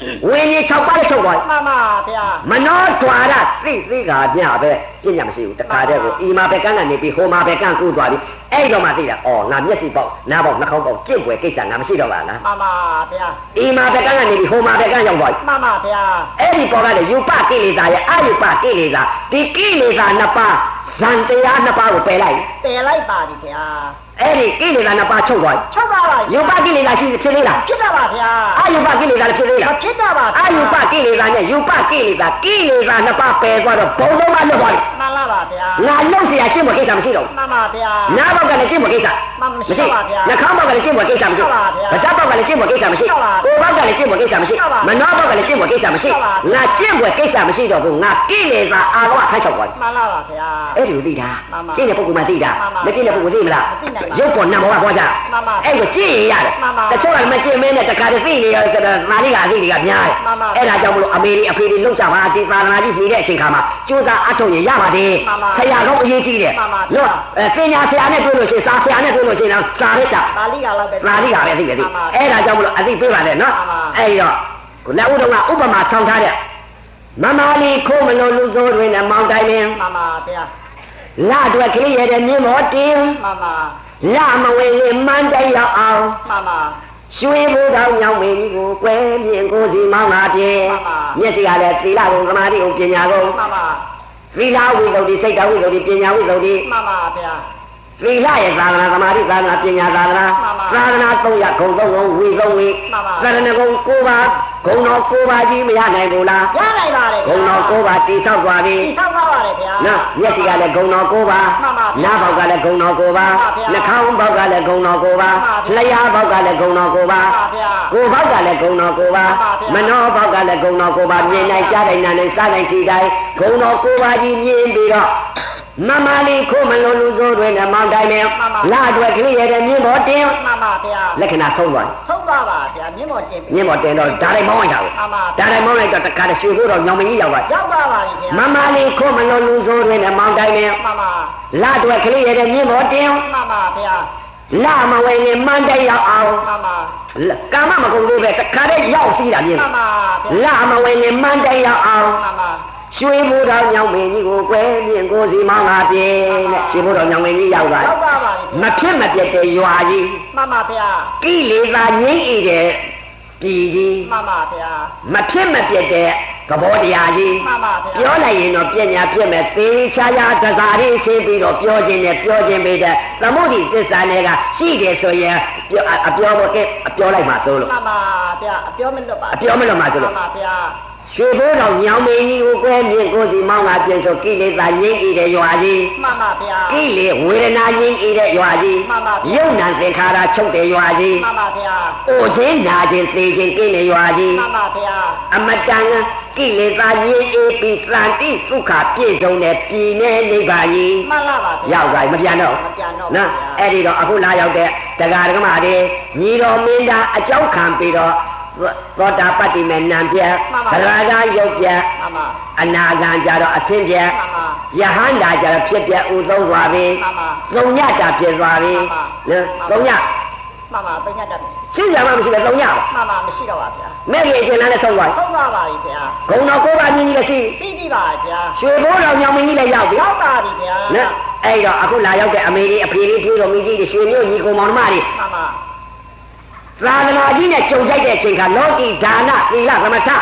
ဝိညာဉ်6ပါးလည်းချုပ်သွားမှန်ပါဗျာမနောဓွာရသိကညပဲပြညာမရှိဘူးတခါတည်းကိုဤမှာပဲကန်းကနေပြီးဟိုမှာပဲကန်းကူးသွားပြီအဲ့တော့မှသိတာဩငါမျက်စိပေါက်နားပေါက်နှာခေါင်းပေါက်ကြင့်ွယ်ကိစ္စငါမရှိတော့ပါလားမှန်ပါဗျာဤမှာပဲကန်းကနေပြီးဟိုမှာပဲကန်းရောက်သွားပြီမှန်ပါဗျာအဲ့ဒီပေါ်ကလည်းယူပကိလေသာရဲ့အယူပကိလေသာဒီကိလေသာနှစ်ပါးဇန်တရားနှစ်ပါးကိုပယ်လိုက်ပယ်လိုက်ပါပြီဗျာအဲ့ဒီကိလေသာနှစ်ပါးချုပ်သွားပြီချုပ်ပါပါယူပကိလေသာရှိဖြစ်သေးလားဖြစ်တာပါဗျာအယူပကိလေသာလည်းဖြစ်သေးမလားဖြစ်တာပါအယူပကိလေသာနဲ့ယူပကိလေသာနှစ်ပါးပယ်သွားတော့ဘုံလုံးကလွတ်သွားပြီမှန်လားပါဗျာငါလုံးเสียကျင့်ဖို့ကိစ္စမရှိတော့ဘူးမှန်ပါဗျာနားပေါက်ကလည်းကျင့်ဖို့ကိစ္စမရှိပါဗျာနှာခေါင်းပေါက်ကလည်းကျင့်ဖို့ကိစ္စမရှိပါဗျာဗဇက်ပေါက်ကလည်းကျင့်ဖို့ကိစ္စမရှိပါဗျာကိုယ်ပေါက်ကလည်းကျင့်ဖို့ကိစ္စမရှိပါဗျာမနှောပေါက်ကလည်းကျင့်ဖို့ကိစ္စမရှိပါဗျာငါကျင့်ဖို့ကိစ္စမရှိတော့ဘူးငါကိလေသာအာလောကထိုက်ချောက်သွားပြီမှန်လားပါဗျာအဲ့ဒီလိုသိတာမှန်ပါကျင့်တဲ့ပုဂ္ဂိုလ်မှသိတာမှန်ပါမကျင့်တဲ့ပုဂ္ဂိုလ်သိမလားမသိနိုင်ပါဘူးရုပ်ပေါ်နံဘောကပေါ်ကြမှန်ပါအဲ့ကိုကျင့်ရရတယ်မှန်ပါတချို့ကမကျင့်မင်းနဲ့တခါတည်းသိနေရောဆိုတော့မာလိကအသိတွေကများတယ်မှန်ပါအဲ့ဒါကြောင့်မလို့အမေတွေအဖေတွေလုံကြပါဒီသာသနာကြီးပြီးတဲ့အချိန်ခါမှာကြိုးစားအထုတ်ရင်ရပါတယ်မှန်ပါဆရာကောင်းအရေးကြီးတယ်မှန်ပါနော်ပညာဆရာနဲ့တွေ့လို့ရှိရင်စာဆရာနဲ့တွေ့လို့ရှိရင်စာရစ်တာပါဠိကလောက်ပဲသာလိကပဲသိတယ်သိမှန်ပါအဲ့ဒါကြောင့်မလို့အသိပေးပါလေနော်မှန်ပါအဲ့တော့လက်ဦးတော်ကဥပမာဆောင်ထားတဲ့မမလေးခိုးမလို့လူစိုးတွင်နဲ့မောင်းတိုင်းပင်မှန်ပါဗျာလအတွက်ကလေးရတဲ့မြင်းမောတင်မှန်ပါလမဝင်ရင်မှန်တယ်ရောက်အောင်မှန်ပါရွှေဘိုးတော်ညောင်းမင်းကြီးကိုကွဲမြင်ကိုစီမောင်းလာပြေမှန်ပါမျက်စိကလည်းသီလကိုသမာဓိကိုပညာကိုမှန်ပါသီလဝိသုဒ္ဓိစိတ်တော်ဝိသုဒ္ဓိပညာဝိသုဒ္ဓိမှန်ပါဗျာသီလရဲ့သာသနာသမာဓိသာသနာပညာသာသနာမှန်ပါသာသနာ300ဂုံ3ဂုံဝိသုံးဝိမှန်ပါသရဏဂုံ9ပါးဂုံတော်9ပါးကြီးမရနိုင်ဘူးလားရနိုင်ပါတယ်ဂုံတော်9ပါးတိဆောက်သွားပြီဒီဆောက်ပါပါတယ်ဗျာနော်မျက်စိကလည်းဂုံတော်9ပါးမှန်ပါဗျာနားပေါက်ကလည်းဂုံတော်9ပါးမှန်ပါဗျာနှာခေါင်းပေါက်ကလည်းဂုံတော်9ပါးမှန်ပါဗျာလျှာပေါက်ကလည်းဂုံတော်9ပါးမှန်ပါဗျာကိုယ်ပေါက်ကလည်းဂုံတော်9ပါးမှန်ပါဗျာမနောပေါက်ကလည်းဂုံတော်9ပါးမြင်နိုင်ကြားနိုင်နားနိုင်စားနိုင်ထိတိုင်းဂုံတော်9ပါးကြီးမြင်ပြီးတော့မမလေးခိုးမလုံးလူစိုးတွေနဲ့မောင်းတိုင်းနဲ့လအတွက်ကလေးရတဲ့မြင်းပေါ်တင်မှန်ပါဗျာလက္ခဏာဆုံးသွားတယ်ဆုံးပါပါဗျာမြင့်မော်တင်ပြီမြင်းပေါ်တင်တော့ဓာတ်လိုက်မောင်းလိုက်တာကိုမှန်ပါဓာတ်လိုက်မောင်းလိုက်တော့တခါတည်းရွှေဘိုးတော်ညောင်မင်းကြီးရောက်သွားတယ်ရောက်ပါပါပြီဗျာမမလေးခိုးမလုံးလူစိုးတွေနဲ့မောင်းတိုင်းနဲ့မှန်ပါလအတွက်ကလေးရတဲ့မြင်းပေါ်တင်မှန်ပါဗျာလမဝင်ရင်မှန်တယ်ရောက်အောင်မှန်ပါကာမမကုန်သေးပဲတခါတည်းရောက်စီးတာမြင်မှန်ပါဗျာလမဝင်ရင်မှန်တယ်ရောက်အောင်မှန်ပါရွှေဘိုးတော်ညောင်မင်းကြီးကိုကွဲမြင့်ကိုစီမောင်းလာပြေတဲ့ရွှေဘိုးတော်ညောင်မင်းကြီးရောက်သွားရောက်ပါပါမဖြစ်မပြတ်တဲ့ရွာကြီးမှန်ပါဗျာကိလေသာငြိမ့်ဤတဲ့ပြည်ကြီးမှန်ပါဗျာမဖြစ်မပြတ်တဲ့သဘောတရားကြီးမှန်ပါဗျာပြောလိုက်ရင်တော့ပညာဖြစ်မဲ့သေချာချာသစာလေးရှင်းပြီးတော့ပြောခြင်းနဲ့ပြောခြင်းပေးတဲ့သမုဒိသစ္စာတွေကရှိတယ်ဆိုရင်အပြောဖို့အပြောလိုက်မှဆိုလို့မှန်ပါဗျာအပြောမလွတ်ပါအပြောမလွတ်မှဆိုလို့မှန်ပါဗျာရွှေဘိုးတော်ညောင်မင်းကြီးကိုကွဲမြင့်ကိုစီမောင်းလာပြင်ဆိုကိလေသာငြိမ့်ဤတဲ့ရွာကြီးမှန်ပါဗျာကိလေဝေဒနာငြိမ့်ဤတဲ့ရွာကြီးမှန်ပါဗျာယုံနာသင်္ခါရချုပ်တဲ့ရွာကြီးမှန်ပါဗျာအိုခြင်းနာခြင်းသေခြင်းကိနေရွာကြီးမှန်ပါဗျာအမတန်ကိလေသာငြိမ့်ဤပြီးသံတိသုခပြည့်စုံတဲ့ပြည်နဲ့နိဗ္ဗာန်ကြီးမှန်လားပါဗျာရောက်သွားပြီမပြန်တော့မပြန်တော့နော်အဲ့ဒီတော့အခုလာရောက်တဲ့တရားဓမ္မတွေညီတော်မင်းသားအကြောင်းခံပြီးတော့သောတာပတ္တိမေနံပြတ်ဗရာဂယုတ်ပြတ်မှန်ပါအနာဂံကြတော့အသင်းပြတ်မှန်ပါယဟန္တာကြတော့ဖြစ်ပြတ်ဥသုံးသွားပြီမှန်ပါသုံးညတာဖြစ်သွားပြီနော်သုံးညမှန်ပါပညာတတ်ရှင်းကြမှာမရှိပဲသုံးညပါမှန်ပါမရှိတော့ပါဗျာမဲ့ကြီးအကျဉ်းလည်းဆုံးသွားပြီဆုံးပါပါပြီဗျာဂုံတော်ကိုးပါးမြင်းကြီးလည်းရှိသိပြီပါဗျာရွှေဘိုးတော်ညောင်မင်းကြီးလည်းရောက်ပြီရောက်ပါပြီဗျာနော်အဲ့တော့အခုလာရောက်တဲ့အမေကြီးအဖေကြီးပြေးတော်မင်းကြီးတွေရွှေမျိုးညီကောင်မောင်နှမတွေမှန်ပါသာသနာကြီးနဲ့ကြုံကြိုက်တဲ့အချိန်ကလောကီဒါနသီလသမထ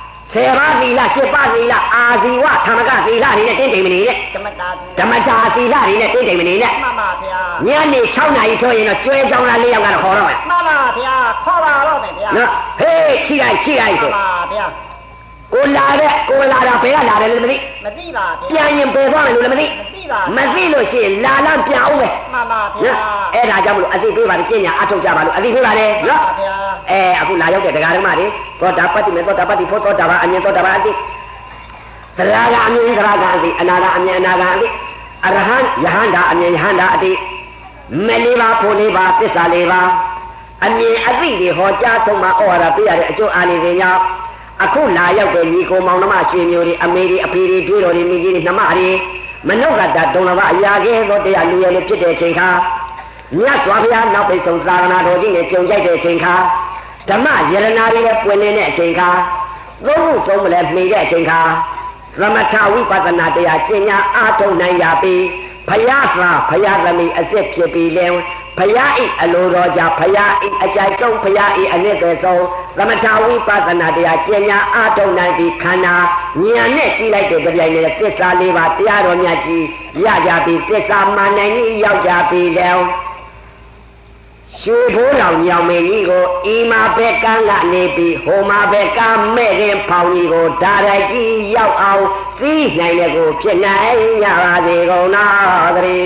10ပါးသီလ7ပါးသီလအာဇီဝธรรมကသီလတွေနဲ့တင်းတိမ်မနေနဲ့ဓမ္မတာပြီဓမ္မတာသီလတွေနဲ့တင်းတိမ်မနေနဲ့မှန်ပါဗျာညနေ6နာရီထိုးရင်တော့ကျွဲချောင်းသား4ယောက်ကတော့ခေါ်တော့မယ်မှန်ပါဗျာခေါ်ပါတော့မယ်ဗျာနော်ဟေးချိလိုက်ဆိုမှန်ပါဗျာကိုလာတာဘယ်ကလာတယ်လို့မသိမသိပါဗျာပြန်ရင်ပယ်သွားမယ်လို့လည်းမသိမသိပါမသိလို့ရှိရင်လာလမ်းပြန်အောင်ပဲမှန်ပါဗျာနော်အဲ့ဒါကြောင့်မလို့အသိပေးပါလေကျင့်ညာအထုတ်ကြပါလို့အသိပေးပါလေမှန်နော်ပါဗျာအခုလာရောက်တဲ့တရားဓမ္မတွေသောတာပတ္တိမေသောတာပတ္တိဖို့သောတာပန်အမြင်သောတာပန်အသိသရဂအမြင်သရဂအသိအနာဂအမြင်အနာဂအသိအရဟံယဟန္တာအမြင်ယဟန္တာအသိမေလေးပါဖို့လေးပါသစ္စာလေးပါအမြင်အသိတွေဟောကြားဆုံးမှာဩဝါဒပေးရတဲ့အကျိုးအာနိသင်ကြောင့်အခုလာရောက်တဲ့ညီကိုမောင်နှမရွှေမျိုးတွေအမေတွေအဖေတွေတွေးတော်တွေမိကြီးတွေနှမတွေမနုဿတဒုံလဘအရာကဲသောတရားလူရည်လေးဖြစ်တဲ့အချိန်ခါမြတ်စွာဘုရားနောက်ပိတ်ဆုံးသာသနာတော်ကြီးနဲ့ကြုံကြိုက်တဲ့အချိန်ခါဓမ္မယရနာတွေလည်းပွင့်လင်းတဲ့အချိန်ခါသုံးခုသုံးမလဲမှီတဲ့အချိန်ခါသမထဝိပဿနာတရားကျင့်ညာအားထုတ်နိုင်ရပြီဘုရားသာဘုရားသမီးအစစ်ဖြစ်ပြီလေဘုရားဤအလိုတော်ကြောင့်ဘုရားဤအကြိုက်ဆုံးဘုရားဤအနည်းပဲဆုံးသမထဝိပဿနာတရားကျင့်ညာအားထုတ်နိုင်ပြီခန္ဓာဉာဏ်နဲ့ကြည့်လိုက်တဲ့ကြိုင်နဲ့သစ္စာလေးပါးတရားတော်မြတ်ကြီးရကြပြီသစ္စာမှန်နိုင်ကြီးရောက်ကြပြီလေရွှေဘိုးတော်ညောင်မေကြီးကိုဤမှာဘက်ကန်းကနေပြီးဟိုမှာဘက်ကမဲ့ခင်ဖောင်ကြီးကိုဓာရကြီးရောက်အောင်သိနိုင်တဲ့ကိုဖြစ်နိုင်ကြပါစေကုန်တော်သတည်း